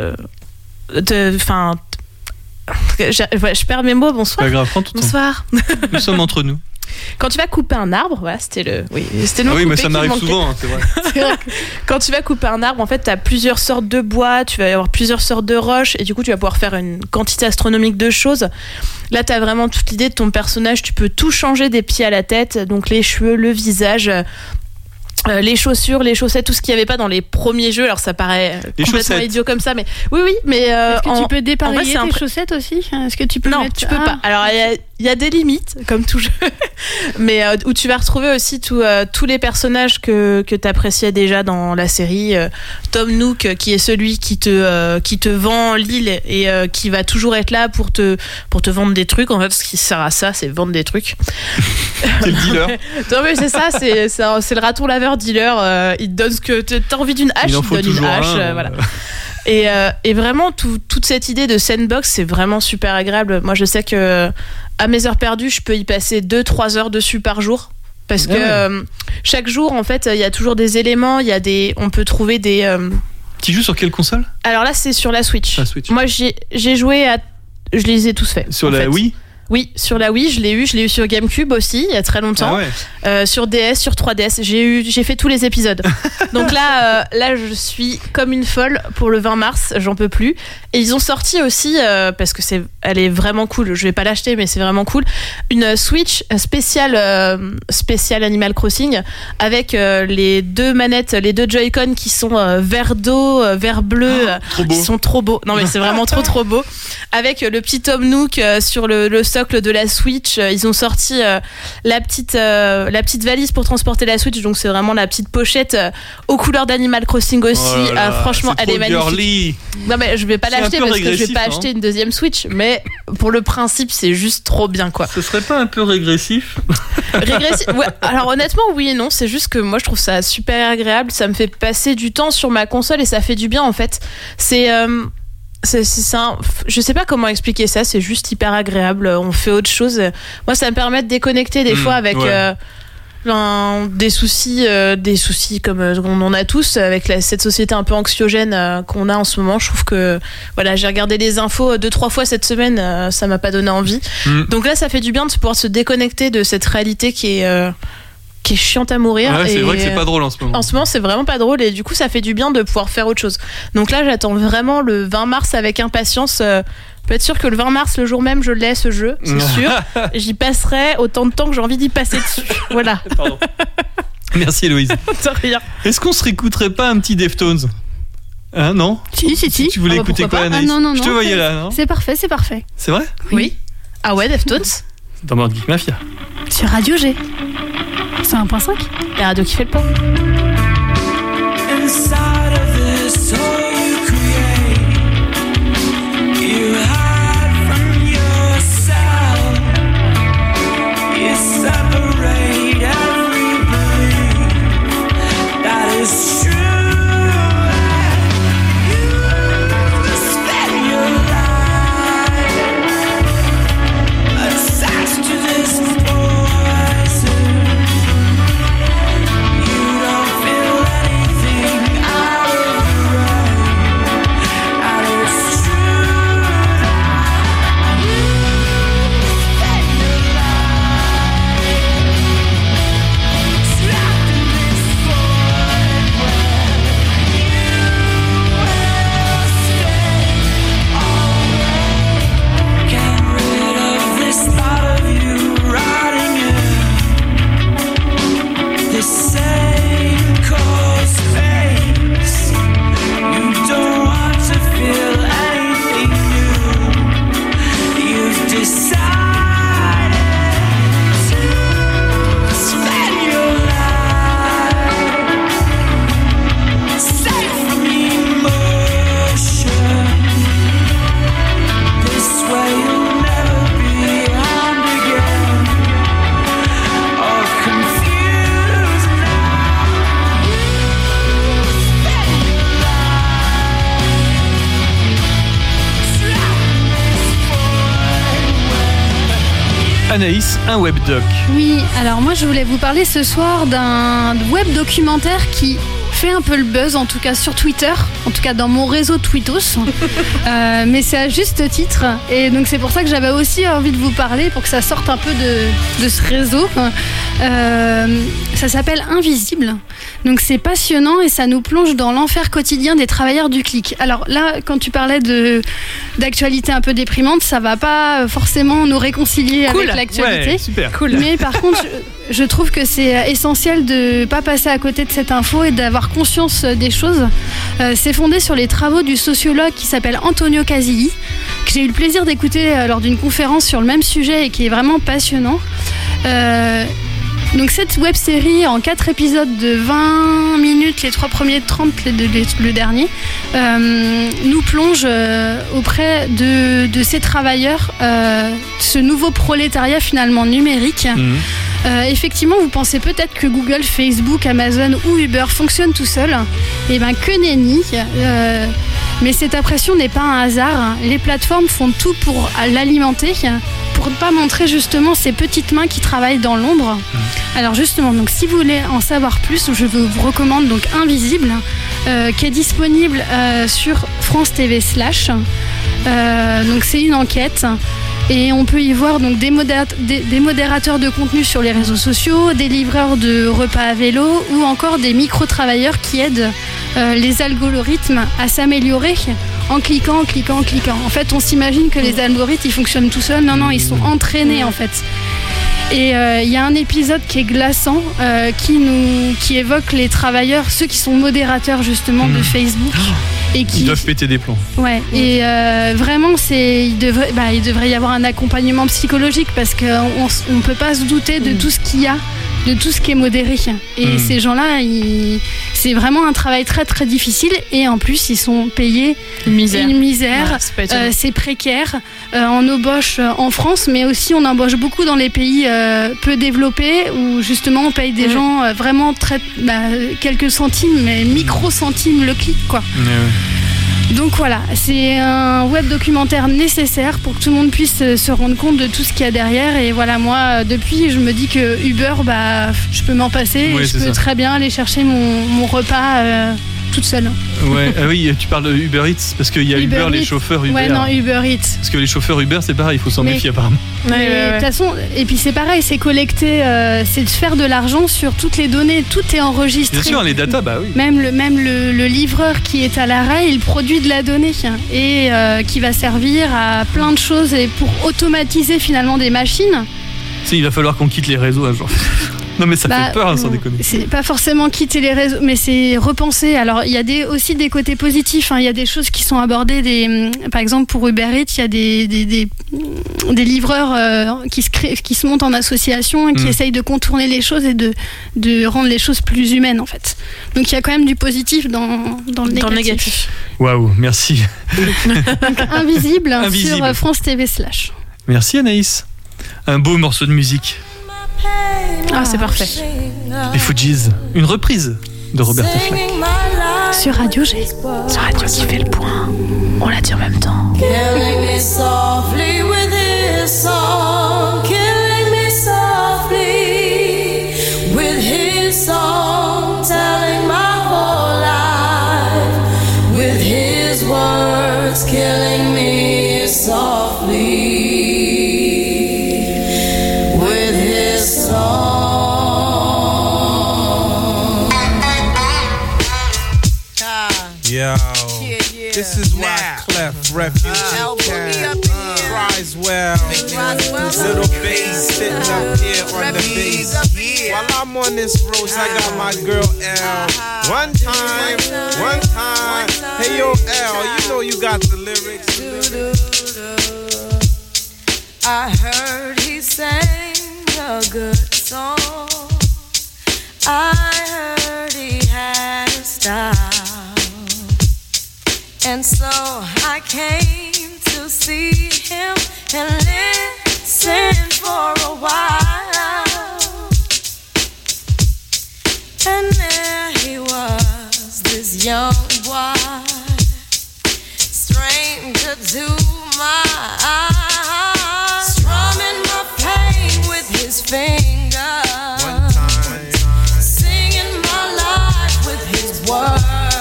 enfin euh, je, je perds mes mots. Bonsoir. Pas grave, prends tout bonsoir. Nous sommes entre nous. Quand tu vas couper un arbre, voilà, c'était le, oui, c'était le ah oui, mais ça m'arrive souvent, hein, c'est vrai. C'est vrai que quand tu vas couper un arbre, en fait, tu as plusieurs sortes de bois, tu vas avoir plusieurs sortes de roches, et du coup, tu vas pouvoir faire une quantité astronomique de choses. Là, tu as vraiment toute l'idée de ton personnage, tu peux tout changer des pieds à la tête, donc les cheveux, le visage. Euh, les chaussures, les chaussettes, tout ce qu'il n'y avait pas dans les premiers jeux. Alors ça paraît les complètement chaussettes. Idiot comme ça, mais oui, oui, mais euh, est-ce que en, tu peux dépareiller tes impr... chaussettes aussi? Est-ce que tu peux non, mettre... tu peux ah. pas. Alors il y a, y a des limites, comme tout jeu, mais euh, où tu vas retrouver aussi tout, euh, tous les personnages que que t'appréciais déjà dans la série. Euh, Tom Nook, euh, qui est celui qui te euh, qui te vend l'île et euh, qui va toujours être là pour te pour te vendre des trucs. En fait, ce qui sert à ça, c'est vendre des trucs. C'est le dealer. Non mais c'est ça, c'est c'est, un, c'est le raton laveur dealer. Euh, il te donne ce que t'as envie d'une hache, il, il te donne une hache, un, euh, voilà. Et, euh, et vraiment tout, toute cette idée de sandbox, c'est vraiment super agréable. Moi je sais que à mes heures perdues, je peux y passer deux trois heures dessus par jour. Parce que ouais. euh, chaque jour en fait il y a toujours des éléments, il y a des, on peut trouver des. Euh... Tu joues sur quelle console? Alors là c'est sur la Switch. La Switch. Moi j'ai, j'ai joué à, je les ai tous faits. Sur la fait. Wii? Oui, sur la Wii, je l'ai eu, je l'ai eu sur GameCube aussi, il y a très longtemps. Ah ouais. euh, sur D S, sur trois D S, j'ai eu, j'ai fait tous les épisodes. Donc là, euh, là, je suis comme une folle pour le vingt mars, j'en peux plus. Et ils ont sorti aussi, euh, parce que c'est, elle est vraiment cool. Je vais pas l'acheter, mais c'est vraiment cool. Une Switch spéciale, euh, spéciale Animal Crossing, avec euh, les deux manettes, les deux Joy-Con qui sont euh, vert d'eau, euh, vert bleu, oh, trop beau. qui sont trop beaux. Non mais c'est vraiment trop trop beau. Avec le petit Tom Nook euh, sur le, le socle de la Switch. Ils ont sorti euh, la petite euh, la petite valise pour transporter la Switch, donc c'est vraiment la petite pochette euh, aux couleurs d'Animal Crossing aussi. Oh là là, euh, franchement, c'est elle est trop magnifique. girly. Non mais je vais pas C'est un l'acheter peu parce que je vais régressif, pas hein. acheter une deuxième Switch, mais pour le principe, c'est juste trop bien quoi. Ce serait pas un peu régressif? Régressif. Ouais, alors honnêtement, oui et non. C'est juste que moi, je trouve ça super agréable. Ça me fait passer du temps sur ma console et ça fait du bien en fait. C'est, euh, c'est, c'est, c'est un, je sais pas comment expliquer ça. C'est juste hyper agréable. On fait autre chose. Moi, ça me permet de déconnecter des Mmh, fois avec. ouais. Euh, un- des soucis, euh, des soucis comme euh, on en a tous avec la, cette société un peu anxiogène euh, qu'on a en ce moment. Je trouve que voilà, j'ai regardé les infos deux trois fois cette semaine, euh, ça m'a pas donné envie. Mm. Donc là, ça fait du bien de pouvoir se déconnecter de cette réalité qui est euh, qui est chiante à mourir. Ouais, c'est et, vrai que c'est pas drôle en ce moment. En ce moment, c'est vraiment pas drôle et du coup, ça fait du bien de pouvoir faire autre chose. Donc là, j'attends vraiment le vingt mars avec impatience. Euh, peut être sûr que le vingt mars, le jour même, je l'ai ce jeu, c'est sûr. J'y passerai autant de temps que j'ai envie d'y passer dessus. Voilà. Pardon. Merci Héloïse. De rien. Est-ce qu'on se réécouterait pas un petit Deftones? Hein, non? Si, si, si. Tu voulais Ah bah, écouter pourquoi quoi, pas. Anaïs? Ah, non, non, Je te non, voyais c'est- là, non? C'est parfait, c'est parfait. C'est vrai? Oui. Ah ouais, Deftones? Dans Board Geek Mafia. Sur Radio G. C'est un point cinq. La radio qui fait le pont. Inside of this soul you create, you hide from yourself, you separate every belief that is true. You spend your life attached to this poison. You don't feel anything out of your own, and it's true that you spend your life trapped in this void where you will stay always. Get rid of this thought of you rotting in the same cold space. You don't want to feel anything new. You've decided to spend your life safe from emotion. This way you'll never be harmed again or confused now. You spend your life trapped in this void. Anaïs, un webdoc. Oui, alors moi je voulais vous parler ce soir d'un web documentaire qui fait un peu le buzz, en tout cas sur Twitter, en tout cas dans mon réseau Twittos, Euh, mais c'est à juste titre, et donc c'est pour ça que j'avais aussi envie de vous parler, pour que ça sorte un peu de, de ce réseau. Euh, ça s'appelle Invisible, donc c'est passionnant et ça nous plonge dans l'enfer quotidien des travailleurs du clic. Alors là, quand tu parlais de, d'actualité un peu déprimante, ça va pas forcément nous réconcilier Cool. avec l'actualité. Ouais, super. Cool. Mais par contre, je, je trouve que c'est essentiel de pas passer à côté de cette info et d'avoir conscience des choses. Euh, c'est fondé sur les travaux du sociologue qui s'appelle Antonio Casilli, que j'ai eu le plaisir d'écouter euh, lors d'une conférence sur le même sujet et qui est vraiment passionnant. Euh, donc cette web série en quatre épisodes de vingt minutes, les trois premiers de trente, les deux- les- le dernier, euh, nous plonge euh, auprès de, de ces travailleurs, euh, ce nouveau prolétariat finalement numérique. Mhm. Euh, effectivement, vous pensez peut-être que Google, Facebook, Amazon ou Uber fonctionnent tout seuls. Eh bien, que nenni. Euh, mais cette impression n'est pas un hasard. Les plateformes font tout pour l'alimenter, pour ne pas montrer justement ces petites mains qui travaillent dans l'ombre. Alors justement, donc si vous voulez en savoir plus, je vous recommande donc Invisible, euh, qui est disponible euh, sur France T V slash. Euh, donc c'est une enquête. Et on peut y voir donc des, modérat- des, des modérateurs de contenu sur les réseaux sociaux, des livreurs de repas à vélo ou encore des micro-travailleurs qui aident euh, les algorithmes à s'améliorer en cliquant, en cliquant, en cliquant. En fait, on s'imagine que les algorithmes ils fonctionnent tout seuls. Non, non, ils sont entraînés en fait. Et il euh, y a un épisode qui est glaçant, euh, qui, nous, qui évoque les travailleurs, ceux qui sont modérateurs justement de Facebook et qui Ils doivent péter des plombs. Ouais, et euh, vraiment, c'est, il, devrait, bah, il devrait y avoir un accompagnement psychologique parce qu'on ne peut pas se douter de mmh. tout ce qu'il y a, de tout ce qui est modéré. Et mmh. ces gens-là, ils, c'est vraiment un travail très très difficile et en plus, ils sont payés une misère. Une misère. Ouais, c'est, euh, c'est précaire. Euh, on embauche en France, mais aussi on embauche beaucoup dans les pays euh, peu développés où justement on paye des mmh. gens euh, vraiment très, bah, quelques centimes, mais micro-centimes le clic, quoi. Ouais, ouais. Donc voilà, c'est un web documentaire nécessaire pour que tout le monde puisse se rendre compte de tout ce qu'il y a derrière. Et voilà, moi, depuis, je me dis que Uber, bah, je peux m'en passer. Oui, et je peux ça. très bien aller chercher mon, mon repas euh, toute seule. Ouais, ah oui, tu parles de Uber Eats parce qu'il y a Uber, Uber les chauffeurs Uber. Ouais, non, Uber Eats. Parce que les chauffeurs Uber, c'est pareil, il faut s'en mais, méfier apparemment. Mais de ouais, ouais. toute façon, et puis c'est pareil, c'est collecter, euh, c'est de faire de l'argent sur toutes les données, tout est enregistré. Bien sûr, les datas, bah oui. Même le, même le, le livreur qui est à l'arrêt, il produit de la donnée et euh, qui va servir à plein de choses et pour automatiser finalement des machines. Si, il va falloir qu'on quitte les réseaux un jour. Non mais ça bah, fait peur, hein, sans déconner. C'est pas forcément quitter les réseaux, mais c'est repenser. Alors il y a des, aussi des côtés positifs. Hein. Il y a des choses qui sont abordées. Des, par exemple pour Uber Eats, il y a des, des, des, des livreurs euh, qui, se créent, qui se montent en association et qui mmh. essayent de contourner les choses et de, de rendre les choses plus humaines en fait. Donc il y a quand même du positif dans, dans le négatif. négatif. Waouh, merci. Donc, invisible, invisible sur France T V slash. Merci Anaïs. Un beau morceau de musique. Ah, c'est parfait. Les Fujis, une reprise de Roberta Flack. Sur Radio G. Sur Radio qui fait le point. On l'a dit en même temps. Killing me softly with his song. Killing me softly with his song. Telling my whole life with his words. Killing me softly. Yo, yeah, yeah. This is why Clef, Refuge, uh, Cat, Criswell, Little Bass sitting up here on the bass. While I'm on this road, I got my girl L. One time, one time. Hey yo, L, you know you got the lyrics. I heard he sang a good song. I heard he had a style. And so I came to see him and listen for a while. And there he was, this young boy, stranger to my eyes, strumming my pain with his fingers, one time, one time. Singing my life with his words.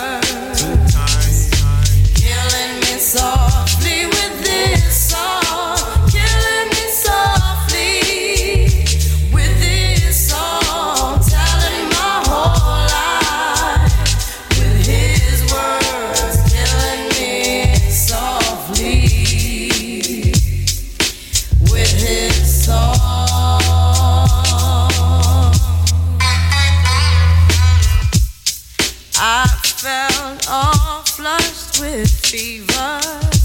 Softly with this song, killing me softly with this song, telling my whole life with his words, killing me softly with his song. I felt all flushed with fever,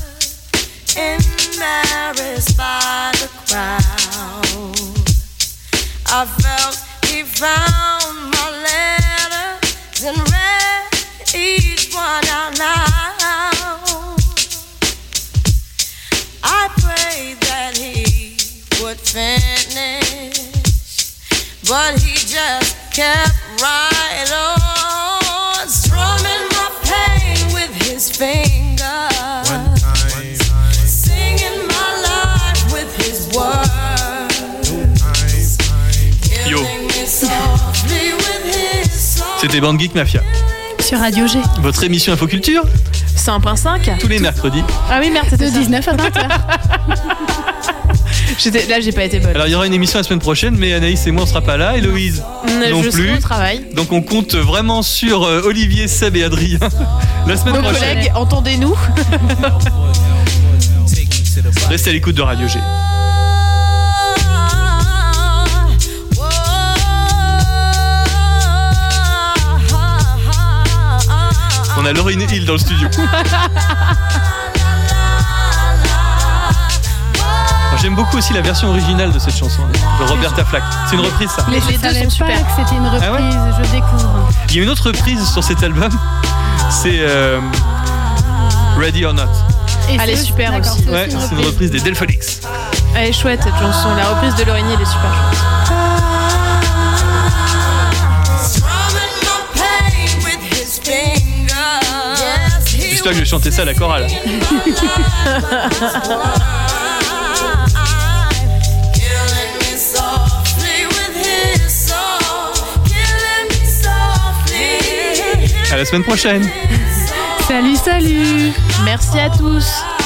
embarrassed by the crowd. I felt he found my letters and read each one out loud. I prayed that he would finish, but he just kept right on, strumming my pain with his fingers. One time, singing my life with his words. Yo. C'était Band Geek Mafia. Sur Radio G. Votre émission Infoculture cent point cinq. Tous les mercredis. Ah oui, merde, c'était de dix-neuf à vingt heures. J'étais, là, j'ai pas été bonne. Alors, il y aura une émission la semaine prochaine, mais Anaïs et moi, on sera pas là. Héloïse non je plus. serai au travail. Donc, on compte vraiment sur euh, Olivier, Seb et Adrien la semaine Nos prochaine. collègues, entendez-nous. Restez à l'écoute de Radio G. On a Lauryn Hill dans le studio. J'aime beaucoup aussi la version originale de cette chanson de Roberta Flack. C'est une reprise, ça. Mais je Les deux savais sont pas super. que c'était une reprise, Ah ouais je découvre. Il y a une autre reprise sur cet album. C'est euh, Ready or Not. Et Elle est c'est- super d'accord, aussi. c'est Ouais, une c'est une reprise. reprise des Delphonics. Elle est chouette cette chanson. La reprise de Lauryn Hill est super chouette. J'espère que je vais chanter ça à la chorale. À la semaine prochaine. Salut, salut. Merci à tous.